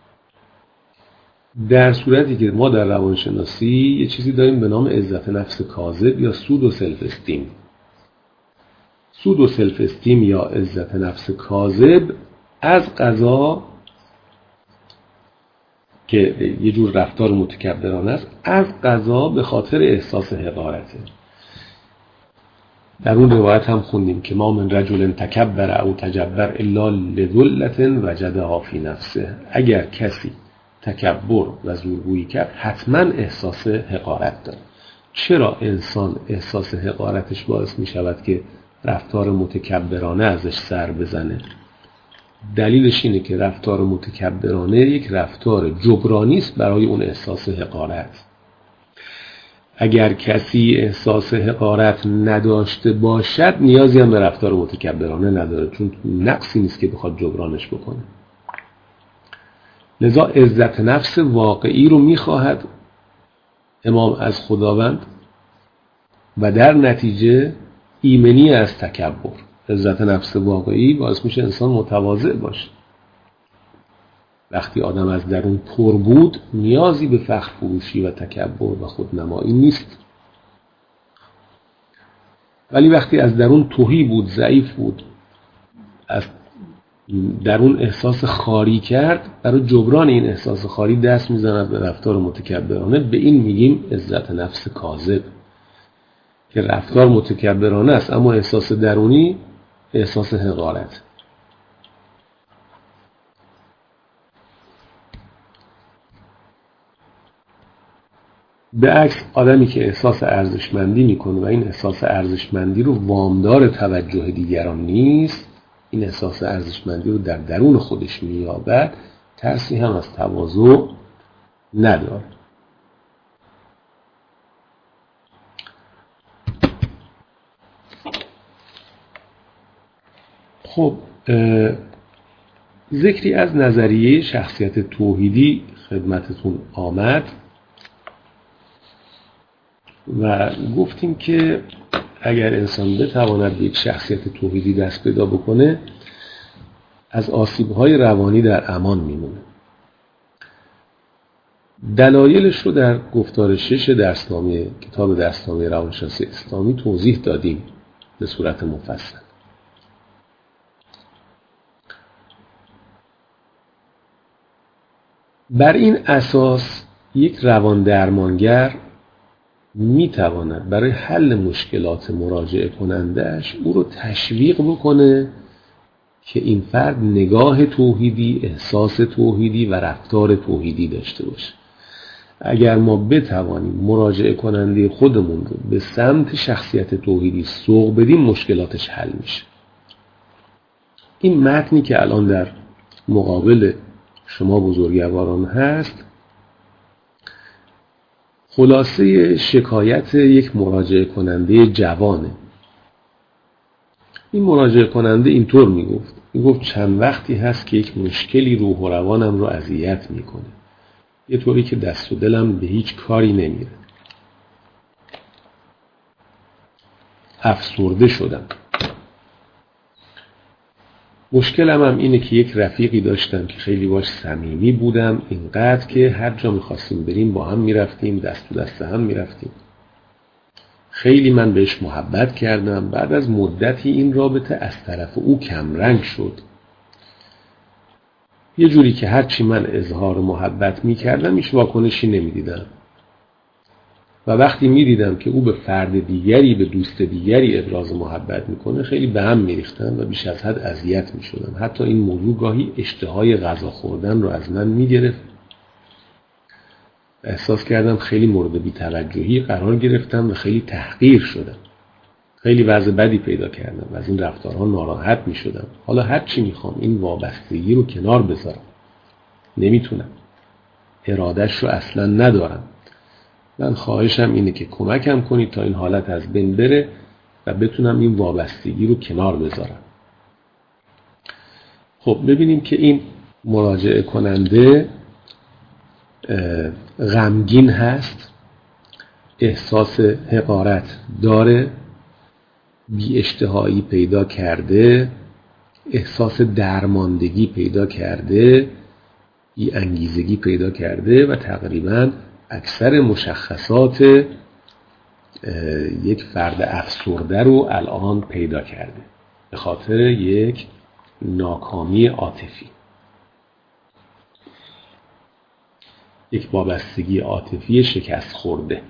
در صورتی که ما در روانشناسی یه چیزی داریم به نام عزت نفس کاذب یا سودو سلف استیم. سودو سلف استیم یا عزت نفس کاذب از قضا که یه جور رفتار متکبرانه است، از قضا به خاطر احساس حقارته. در اون روایت هم خوندیم که ما من رجل تکبر او تجبر الا لذلت وجدها فی نفسه. اگر کسی تکبر و زورگویی کرد حتما احساس حقارت داره. چرا انسان احساس حقارتش باعث می شود که رفتار متکبرانه ازش سر بزنه؟ دلیلش اینه که رفتار متکبرانه یک رفتار جبرانی است برای اون احساس حقارت. اگر کسی احساس حقارت نداشته باشد نیازی هم به رفتار متکبرانه نداره، چون نقصی نیست که بخواد جبرانش بکنه. لذا عزت نفس واقعی رو میخواهد امام از خداوند و در نتیجه ایمنی از تکبر. عزت نفس واقعی باعث میشه انسان متواضع باشه. وقتی آدم از درون پر بود نیازی به فخر فروشی و تکبر و خودنمایی نیست. ولی وقتی از درون تهی بود، ضعیف بود، از درون احساس خاری کرد، برای جبران این احساس خاری دست میزند به رفتار متکبرانه. به این میگیم عزت نفس کاذب، که رفتار متکبرانه است اما احساس درونی احساس حقارت. به عکس آدمی که احساس ارزشمندی میکنه و این احساس ارزشمندی رو وامدار توجه دیگران نیست، این احساس ارزشمندی رو در درون خودش مییابد، ترسی هم از تواضع نداره. خب ذکری از نظریه شخصیت توحیدی خدمتتون آمد و گفتیم که اگر انسان بتواند به یک شخصیت توحیدی دست پیدا بکنه از آسیب‌های روانی در امان میمونه. دلایلش رو در گفتار 6 درسنامه کتاب درسنامه روانشناسی اسلامی توضیح دادیم به صورت مفصل. بر این اساس یک روان درمانگر میتواند برای حل مشکلات مراجعه کنندش او رو تشویق بکنه که این فرد نگاه توحیدی، احساس توحیدی و رفتار توحیدی داشته باشه. اگر ما بتوانیم مراجعه کننده خودمون رو به سمت شخصیت توحیدی سوق بدیم مشکلاتش حل میشه. این متنی که الان در مقابل شما بزرگواران هست خلاصه شکایت یک مراجعه کننده جوانه. این مراجعه کننده اینطور میگفت چند وقتی هست که یک مشکلی روح و روانم رو اذیت میکنه، یه طوری که دست و دلم به هیچ کاری نمیره. افسرده شدم. مشکلم هم اینه که یک رفیقی داشتم که خیلی باش صمیمی بودم، اینقدر که هر جا میخواستیم بریم با هم میرفتیم، دست تو دست هم میرفتیم. خیلی من بهش محبت کردم. بعد از مدتی این رابطه از طرف او کمرنگ شد. یه جوری که هرچی من اظهار محبت میکردم هیچ واکنشی نمیدیدم. و وقتی میدیدم که او به فرد دیگری، به دوست دیگری ابراز محبت میکنه خیلی به هم میریختم و بیش از حد اذیت میشدم. حتی این موضوع گاهی اشتهای غذا خوردن رو از من میگرفت. احساس کردم خیلی مورد بی‌توجهی قرار گرفتم و خیلی تحقیر شدم. خیلی وضع بدی پیدا کردم و از این رفتارها ناراحت میشدم. حالا هر چی میخوام این وابستگی رو کنار بذارم نمیتونم. ارادهش رو اصلا ندارم. من خواهشم اینه که کمکم کنید تا این حالت از بین بره و بتونم این وابستگی رو کنار بذارم. خب ببینیم که این مراجعه کننده غمگین هست، احساس حقارت داره، بی اشتهایی پیدا کرده، احساس درماندگی پیدا کرده، بی انگیزگی پیدا کرده و تقریباً اکثر مشخصات یک فرد افسرده رو الان پیدا کرده به خاطر یک ناکامی عاطفی، یک وابستگی عاطفی شکست خورده.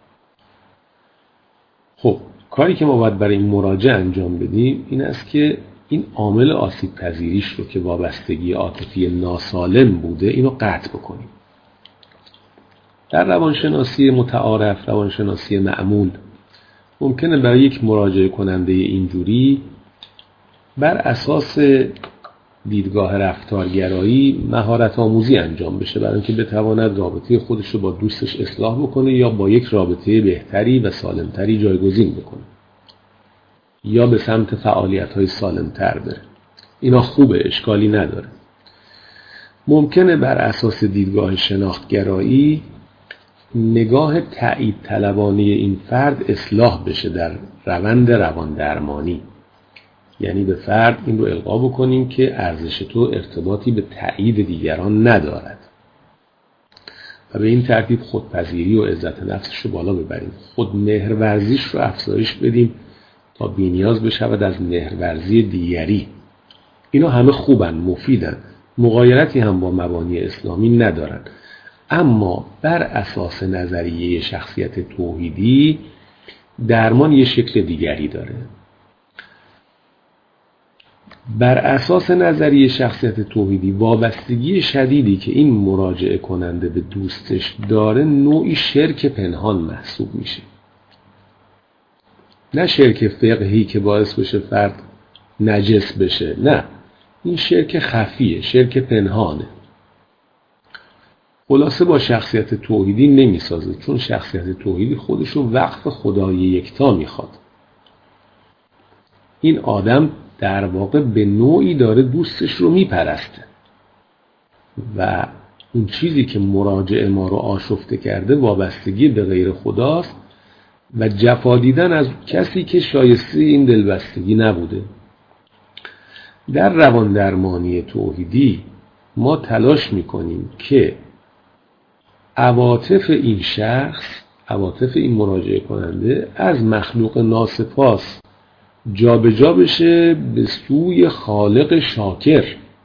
خب کاری که ما باید برای این مراجعه انجام بدیم این است که این عامل آسیب پذیریش رو که وابستگی عاطفی ناسالم بوده اینو قطع بکنیم. در روانشناسی متعارف، روانشناسی معمول، ممکنه برای یک مراجعه کننده اینجوری بر اساس دیدگاه رفتارگرایی مهارت آموزی انجام بشه برای اینکه بتواند رابطه خودش رو با دوستش اصلاح بکنه یا با یک رابطه بهتری و سالمتری جایگزین بکنه یا به سمت فعالیت‌های سالمتر بره. اینا خوبه، اشکالی نداره. ممکنه بر اساس دیدگاه شناختگرایی نگاه تایید طلبانه این فرد اصلاح بشه در روند روان درمانی، یعنی به فرد این رو القا بکنیم که ارزش تو ارتباطی به تایید دیگران ندارد و به این ترتیب خودپذیری و عزت نفسش رو بالا ببریم، خود مهرورزیش رو افزایش بدیم تا بی‌نیاز بشود از مهرورزی دیگری. اینا همه خوبن، مفیدن، مغایرتی هم با مبانی اسلامی ندارن، اما بر اساس نظریه شخصیت توحیدی درمان یه شکل دیگری داره. بر اساس نظریه شخصیت توحیدی وابستگی شدیدی که این مراجعه کننده به دوستش داره نوعی شرک پنهان محسوب میشه، نه شرک فقهی که باعث بشه فرد نجس بشه، نه، این شرک خفیه، شرک پنهانه. خلاصه با شخصیت توحیدی نمیسازه، چون شخصیت توحیدی خودش رو وقف خدای یکتا میخواد. این آدم در واقع به نوعی داره دوستش رو میپرسته و اون چیزی که مراجع ما رو آشفته کرده وابستگی به غیر خداست و جفا دیدن از کسی که شایسته این دلبستگی نبوده. در روان درمانی توحیدی ما تلاش میکنیم که عواطف این شخص، عواطف این مراجعه کننده از مخلوق ناسپاس جا به جا بشه به سوی خالق شاکر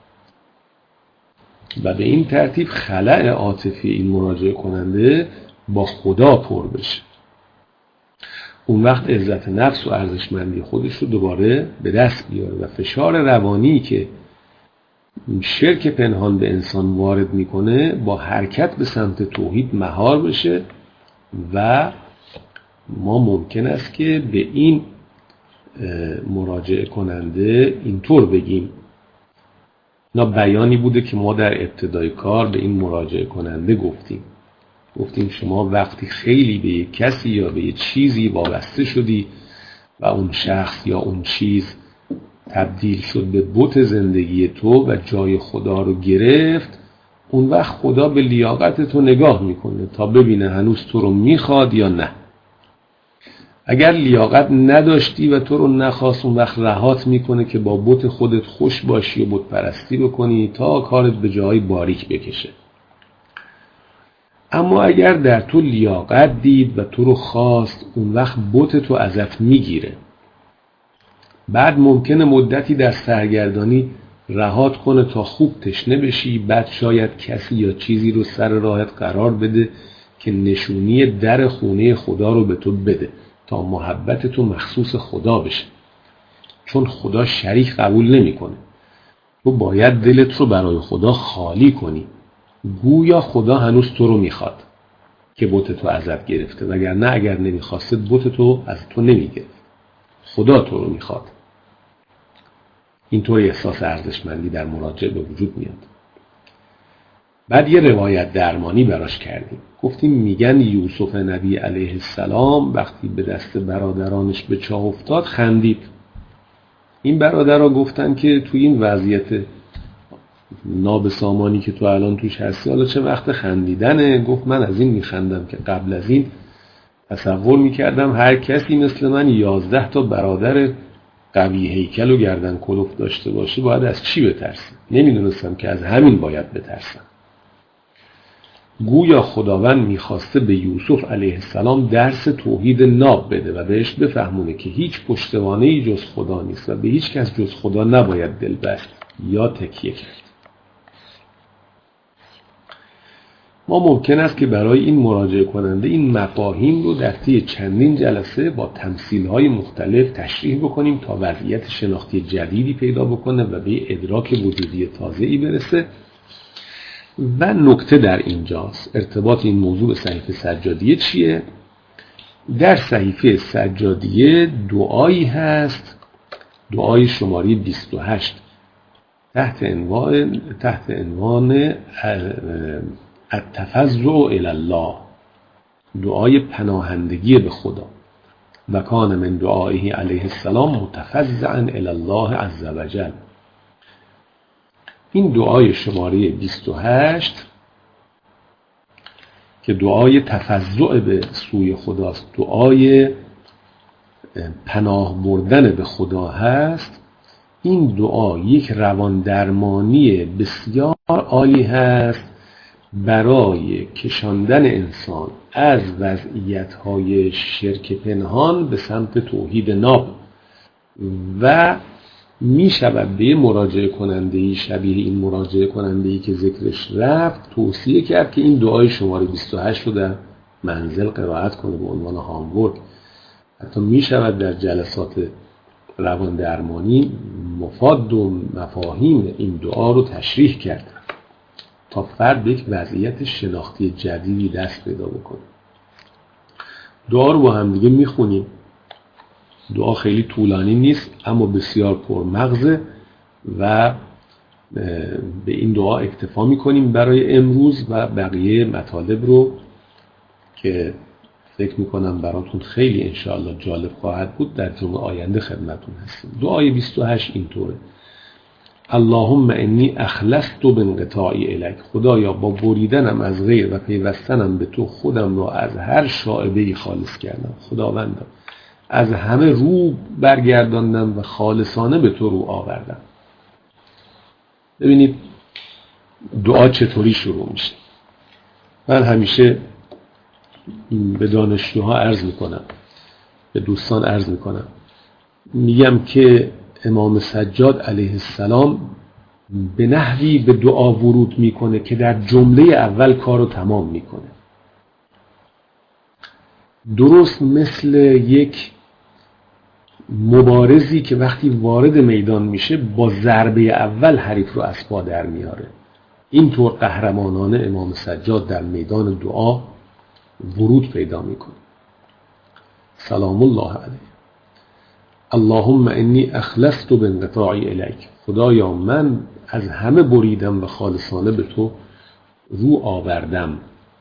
و به این ترتیب خلأ عاطفی این مراجعه کننده با خدا پر بشه. اون وقت عزت نفس و ارزشمندی خودش رو دوباره به دست بیاره و فشار روانی که شرک پنهان به انسان وارد میکنه با حرکت به سمت توحید مهار بشه و ما ممکن است که به این مراجعه کننده اینطور بگیم. اینا بیانی بوده که ما در ابتدای کار به این مراجعه کننده گفتیم شما وقتی خیلی به یک کسی یا به یک چیزی وابسته شدی و اون شخص یا اون چیز تبدیل شد به بت زندگی تو و جای خدا رو گرفت، اون وقت خدا به لیاقت تو نگاه میکنه تا ببینه هنوز تو رو میخواد یا نه. اگر لیاقت نداشتی و تو رو نخواست، اون وقت رهات میکنه که با بت خودت خوش باشی و بت پرستی بکنی تا کارت به جای باریک بکشه. اما اگر در تو لیاقت دید و تو رو خواست، اون وقت بت تو ازت میگیره. بعد ممکنه مدتی در سرگردانی رهات کنه تا خوب تشنه بشی، بعد شاید کسی یا چیزی رو سر راهت قرار بده که نشونی در خونه خدا رو به تو بده تا محبت تو مخصوص خدا بشه، چون خدا شریک قبول نمی کنه. تو باید دلت رو برای خدا خالی کنی، گویا خدا هنوز تو رو میخواد که بت تو ازت گرفته، وگرنه اگر نمیخواسته بت تو از تو نمیگرفت، خدا تو رو میخواد. اینطور احساس ارزشمندی در مراجعه به وجود میاد. بعد یه روایت درمانی براش کردیم. گفتیم میگن یوسف نبی علیه السلام وقتی به دست برادرانش به چاه افتاد خندید. این برادرها گفتن که توی این وضعیت ناب سامانی که تو الان توش هستی حالا چه وقت خندیدنه. گفت من از این میخندم که قبل از این تصور میکردم هر کسی مثل من 11 تا برادر قوی هیکل و گردن کلوف داشته باشه باید از چی بترسم. نمیدونستم که از همین باید بترسم. گویا خداوند میخواسته به یوسف علیه السلام درس توحید ناب بده و بهش بفهمونه که هیچ پشتوانه‌ای جز خدا نیست و به هیچ کس جز خدا نباید دل بست یا تکیه کرد. ما ممکن است که برای این مراجعه کننده این مفاهیم رو در طی چندین جلسه با تمثیل‌های مختلف تشریح بکنیم تا وضعیت شناختی جدیدی پیدا بکنه و به ادراک وجودی تازه‌ای برسه. و نکته در اینجاست ارتباط این موضوع به صحیفه سجادیه چیه؟ در صحیفه سجادیه دعایی هست، دعای شماره 28 تحت عنوان التفضع الی الله، دعای پناهندگی به خدا. و کان من دعائه علیه السلام متفضعا الی الله عز وجل. این دعای شماره 28 که دعای تفضع به سوی خداست، دعای پناه بردن به خدا هست. این دعا یک روان درمانی بسیار عالی هست برای کشاندن انسان از وضعیت‌های شرک پنهان به سمت توحید ناب و می شود به مراجعه کننده‌ای شبیه این مراجعه کننده‌ای که ذکرش رفت توصیه کرد که این دعای شماره 28 رو در منزل قرائت کنه به عنوان هامورک. حتی می شود در جلسات روان درمانی مفاد و مفاهیم این دعا رو تشریح کرد تا فرد به یک وضعیت شناختی جدیدی دست پیدا بکنه. دعا رو با هم دیگه می خونیم. دعا خیلی طولانی نیست اما بسیار پرمغزه و به این دعا اکتفا میکنیم برای امروز و بقیه مطالب رو که فکر میکنم براتون خیلی انشاءالله جالب خواهد بود در جمعه آینده خدمتون هستیم. دعای 28 اینطوره: اللهم انی اخلصت بانقطاعی الیک. خدایا با بریدنم از غیر و پیوستنم به تو خودم را از هر شائبه‌ای خالص کردم. خداوندم از همه رو برگرداندم و خالصانه به تو رو آوردم. ببینید دعا چطوری شروع میشه. من همیشه به دانشجوها عرض میکنم، به دوستان عرض میکنم، میگم که امام سجاد علیه السلام به نحوی به دعا ورود میکنه که در جمله اول کارو تمام میکنه. درست مثل یک مبارزی که وقتی وارد میدان میشه با ضربه اول حریف رو از پا در میاره. اینطور قهرمانانه امام سجاد در میدان دعا ورود پیدا میکنه. سلام الله علیه. اللهم انی اخلصت بانقطاعی الیک. خدایا من از همه بریدم و خالصانه به تو رو آوردم.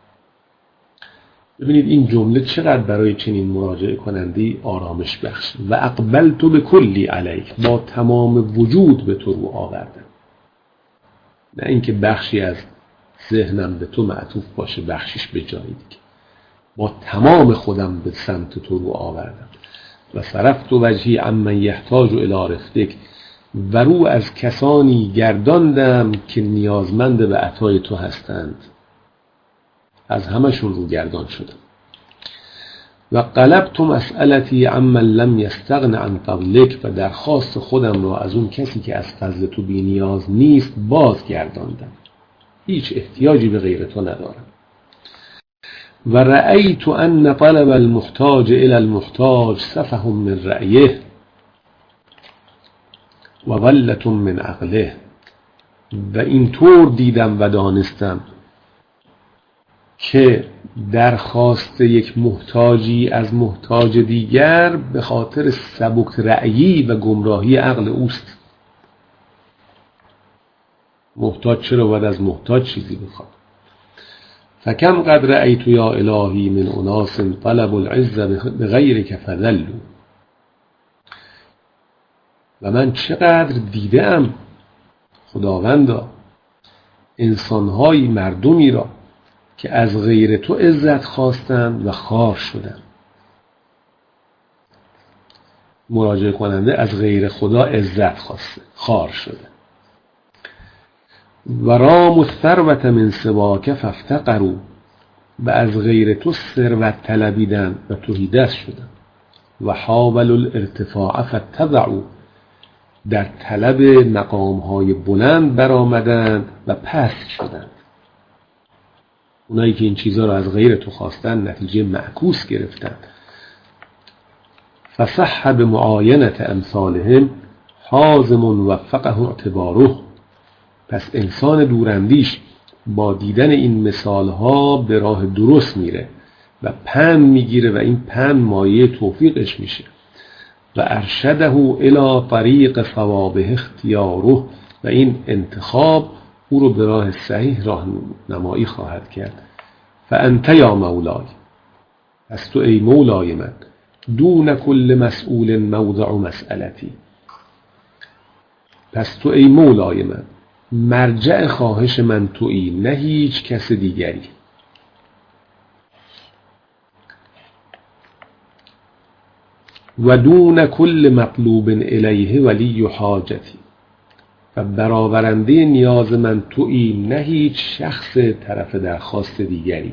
ببینید این جمله چقدر برای چنین مراجعه کننده‌ای آرامش بخش. و اقبلت بکلی علیک. با تمام وجود به تو رو آوردم. نه اینکه بخشی از ذهنم به تو معطوف باشه بخشیش به جایی دیگه. با تمام خودم به سمت تو رو آوردم. و صرفت وجهی عمن یحتاج الی رفدک. و رو از کسانی گرداندم که نیازمند به عطای تو هستند. از همشون رو گردان شدم. و قلبت مسئلتی عمن لم یستغن عن فضلک. و درخواست خودم را از اون کسی که از فضل تو بی نیاز نیست باز گرداندم. هیچ احتیاجی به غیر تو ندارم. و رأیت ان طلب المحتاج الى المحتاج سفه من رأیه و ولت من عقله. و اینطور دیدم و دانستم که درخواست یک محتاجی از محتاج دیگر به خاطر سبک رأیی و گمراهی عقل اوست. محتاج چرا باید از محتاج چیزی بخواد؟ فکم قد رأیت یا الهی من اناس طلب العز بغیرک فذلوا. و من چقدر دیدم خداوندا انسان‌های مردمی را که از غیر تو عزت خواستند و خوار شدند. مراجعه کننده از غیر خدا عزت خواسته، خوار شده. و رام الثروت من سواک فافتقروا، و از غیر تو ثروت طلبیدن و تهیدست شدن. و حاولوا الارتفاع فاتضعوا، در طلب مقام‌های بلند برآمدند و پست شدند. اونایی که این چیزها رو از غیر تو خواستن نتیجه معکوس گرفتن. فصح بمعاینة امثالهم حازم وفقه اعتباره، پس انسان دوراندیش با دیدن این مثالها به راه درست میره و پند میگیره و این پند مایه توفیقش میشه. و ارشده الی طریق صوابه اختیاره، و این انتخاب او رو به راه صحیح راهنمایی خواهد کرد. فانت یا مولای، پس تو ای مولای من، دون کل مسئول موضع مسئلتی، پس تو ای مولای من، مرجع خواهش من تویی، نه هیچ کس دیگری. و دون کل مطلوب الیه ولی حاجتی، و برآورنده نیاز من تویی، نه هیچ شخص طرف درخواست دیگری.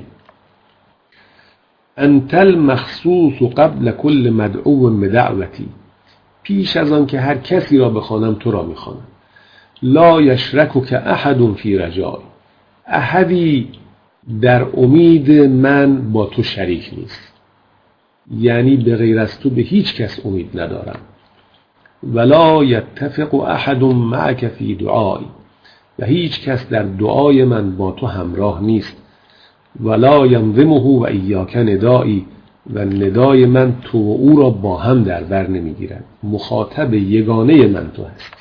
انت المخصوص قبل کل مدعو بدعوتی، پیش از آن که هر کسی را بخوانم تو را میخوانم. لا یشرکک احد فی رجای، احدی در امید من با تو شریک نیست، یعنی به غیر از تو به هیچ کس امید ندارم. ولا یتفق احد معک فی دعایی، و هیچ کس در دعای من با تو همراه نیست. ولا ینظمه و ایاک ندایی، و ندای من تو و او را با هم در بر نمیگیرد. مخاطب یگانه من تو هستی.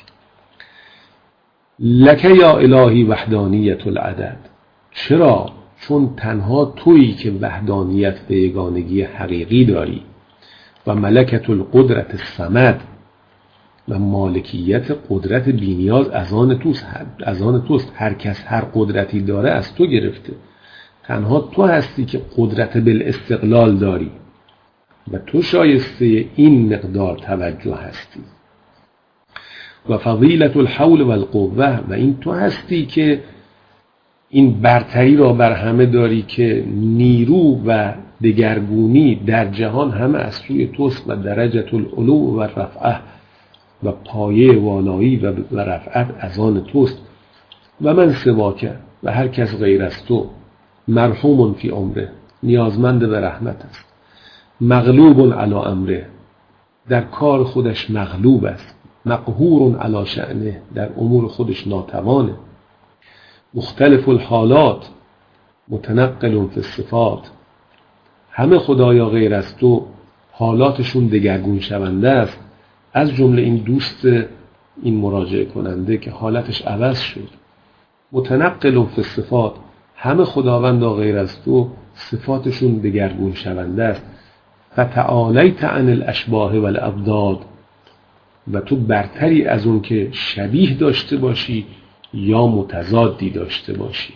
لک یا الهی وحدانیت العدد، چرا؟ چون تنها تویی که وحدانیت به یگانگی حقیقی داری. و ملکت القدرت الصمد، و مالکیت قدرت بینیاز از آن توست. هر کس هر قدرتی داره از تو گرفته. تنها تو هستی که قدرت بالاستقلال داری و تو شایسته این مقدار توجه هستی. و فضیلت الحول والقوه، و این تو هستی که این برتری را بر همه داری که نیرو و دگرگونی در جهان همه از سوی توست. و درجت العلو و رفعه، و پایه والایی و رفعت از آن توست. و من سواک، و هر کس غیر از تو، مرحوم فی عمره، نیازمند به رحمت است. مغلوب علی امره، در کار خودش مغلوب است. مقهور علی شأنه، در امور خودش ناتوانه. مختلف الحالات، متنقل فی الصفات، همه خدایا غیر از تو حالاتشون دگرگون شونده است. از جمله این دوست این مراجعه کننده که حالتش عوض شد. متنقل فی الصفات، همه خداوندا غیر از تو صفاتشون دگرگون شونده است. فتعالیت عن الاشباه والاضداد، و تو برتری از اون که شبیه داشته باشی یا متضادی داشته باشی.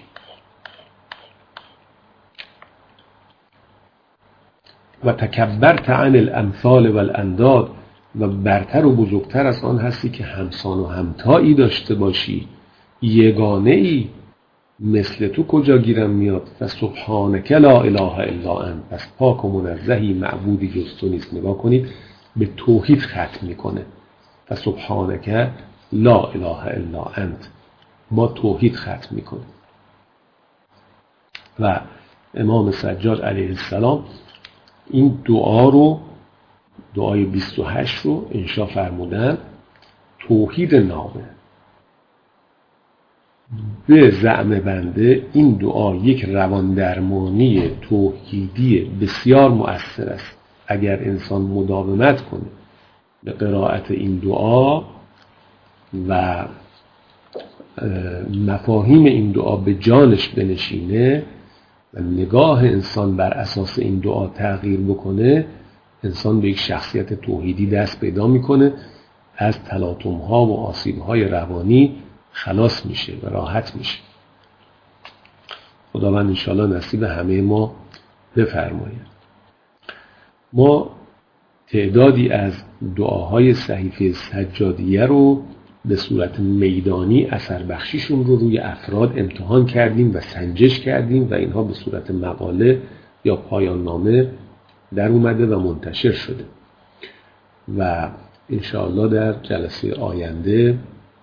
و تکبرت عن الامثال والانداد، و برتر و بزرگتر از آن هستی که همسان و همتایی داشته باشی. یگانه ای مثل تو کجا گیرم میاد؟ فسبحانک لا اله الا انت، پس پاک و منزهی، معبودی جز تو نیست. نگاه کنید به توحید ختم میکنه. فسبحانک لا اله الا انت، با توحید ختم میکنه. و امام سجاد علیه السلام این دعا رو، دعای 28 رو انشا فرمودن. توحید نامه. به زعم بنده این دعا یک روان درمانی توحیدی بسیار مؤثر است. اگر انسان مداومت کنه به قرائت این دعا و مفاهیم این دعا به جانش بنشینه و نگاه انسان بر اساس این دعا تغییر بکنه، انسان به یک شخصیت توحیدی دست پیدا میکنه، از تلاطم‌ها و آسیب‌های روانی خلاص میشه و راحت میشه. خداوند انشاءالله نصیب همه ما بفرماید. ما تعدادی از دعاهای صحیفه سجادیه رو به صورت میدانی اثر بخشیشون رو روی افراد امتحان کردیم و سنجش کردیم و اینها به صورت مقاله یا پایان نامه در اومده و منتشر شده و انشاءالله در جلسه آینده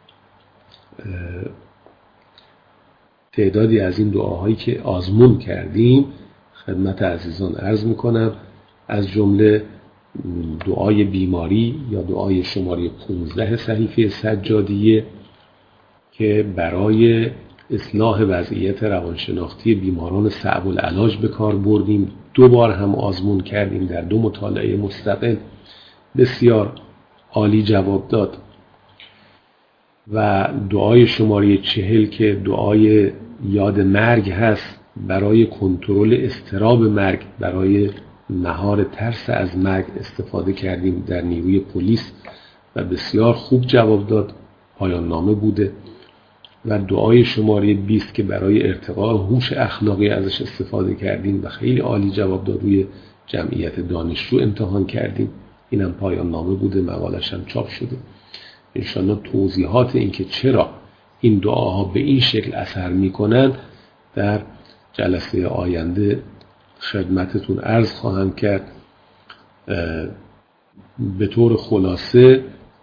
تعدادی از این دعاهایی که آزمون کردیم خدمت عزیزان عرض میکنم، از جمله دعای بیماری یا دعای شماره 15 صحیفه سجادیه که برای اصلاح وضعیت روانشناختی بیماران صعب العلاج به کار بردیم. 2 بار هم آزمون کردیم در 2 مطالعه مستقل، بسیار عالی جواب داد. و دعای شماره 40 که دعای یاد مرگ هست، برای کنترل اضطراب مرگ، برای مهار ترس از مرگ استفاده کردیم در نیروی پلیس و بسیار خوب جواب داد، پایان نامه بوده. و دعای شماره 20 که برای ارتقاء هوش اخلاقی ازش استفاده کردیم و خیلی عالی جواب داد، روی جمعیت دانشجو امتحان کردیم، اینم پایان نامه بوده، مقالش هم چاپ شده. انشاءالله توضیحات این که چرا این دعاها به این شکل اثر میکنن در جلسه آینده خدمتتون عرض خواهم کرد. به طور خلاصه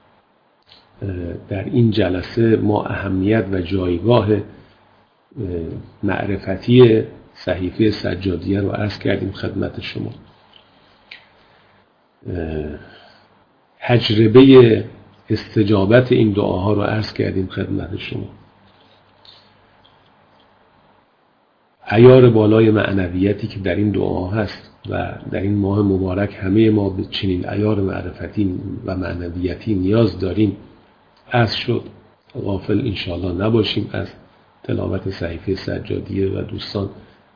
در این جلسه ما اهمیت و جایگاه معرفتی صحیفه سجادیه رو عرض کردیم خدمت شما. تجربه استجابت این دعاها رو عرض کردیم خدمت شما. عیار بالای معنویتی که در این دعا هست و در این ماه مبارک همه ما به چنین عیار معرفتی و معنویتی نیاز داریم عرض شد. غافل انشاءالله نباشیم از تلاوت صحیفه سجادیه و دوستان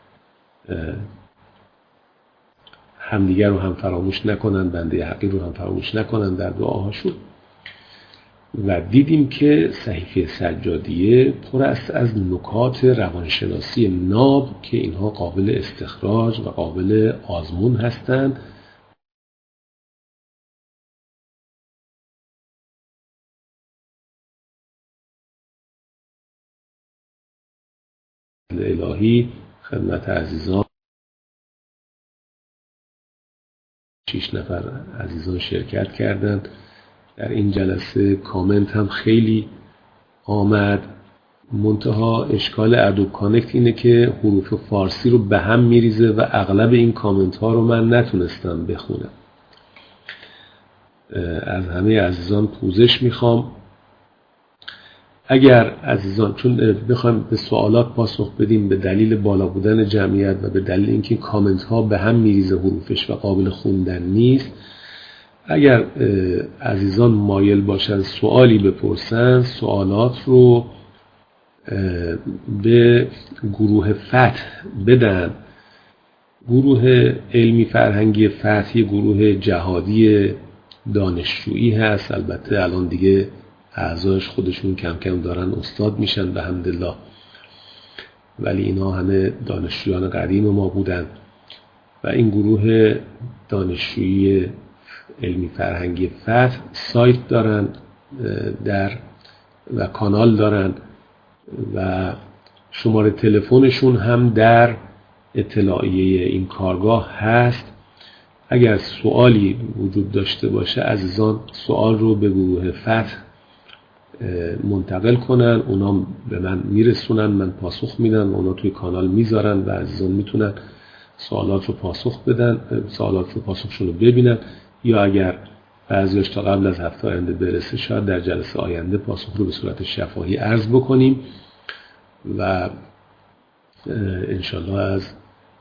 همدیگر رو هم فراموش نکنن، بنده حقیر رو هم فراموش نکنن در دعاهاشون. و دیدیم که صحیفه سجادیه پر است از نکات روانشناسی ناب که اینها قابل استخراج و قابل آزمون هستند. الهی خدمت عزیزان 6 نفر عزیزان شرکت کردند در این جلسه. کامنت هم خیلی آمد. منتها اشکال ادوب کانکت اینه که حروف فارسی رو به هم میریزه و اغلب این کامنت ها رو من نتونستم بخونم. از همه عزیزان پوزش میخوام. اگر عزیزان چون بخوایم به سوالات پاسخ بدیم به دلیل بالا بودن جمعیت و به دلیل اینکه کامنت ها به هم میریزه حروفش و قابل خوندن نیست، اگر عزیزان مایل باشن سوالی بپرسن، سوالات رو به گروه فتح بدن. گروه علمی فرهنگی فتح یه گروه جهادی دانشجویی هست. البته الان دیگه اعضایش خودشون کم کم دارن استاد میشن به حمدالله، ولی اینا همه دانشجویان قدیم ما بودن. و این گروه دانشجویی علمی فرهنگی فتح سایت دارن و کانال دارن و شماره تلفنشون هم در اطلاعیه این کارگاه هست. اگر سوالی وجود داشته باشه عزیزان سوال رو به گروه فتح منتقل کنن، اونا به من میرسونن، من پاسخ میدم، اونا توی کانال میذارن و عزیزان میتونن سوالات رو پاسخ بدن، سوالات رو پاسخشون رو ببینن، یا اگر بعضیش تا قبل از هفته آینده برسه شاید در جلسه آینده پاسخ رو به صورت شفاهی عرض بکنیم و انشالله از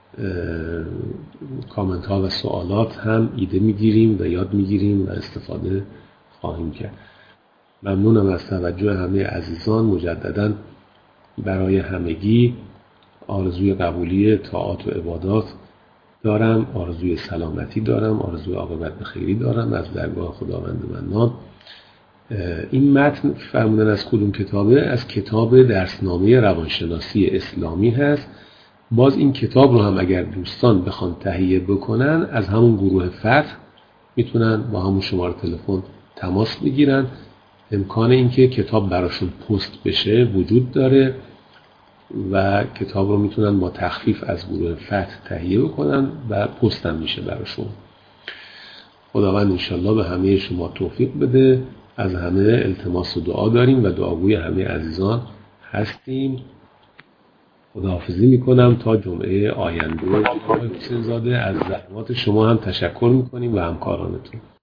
کامنت ها و سوالات هم ایده میگیریم و یاد میگیریم و استفاده خواهیم کرد. ممنونم از توجه همه عزیزان. مجددا برای همگی آرزوی قبولی طاعات و عبادات دارم، آرزوی سلامتی دارم، آرزوی عاقبت به خیری دارم از درگاه خداوند منان. این متن فرمودن از کدوم کتابه؟ از کتاب درسنامه روانشناسی اسلامی هست باز این کتاب رو هم اگر دوستان بخوان تهیه بکنن از همون گروه فتح میتونن با همون شماره تلفن تماس بگیرن. امکان اینکه کتاب براشون پست بشه وجود داره و کتاب رو میتونن با تخفیف از گروه فتح تهیه بکنن و پست هم میشه براشون. خداوند انشالله به همه شما توفیق بده. از همه التماس و دعا داریم و دعاگوی همه عزیزان هستیم. خداحافظی میکنم تا جمعه آینده. آقای حسین زاده از زحمات شما هم تشکر میکنیم و همکارانتون.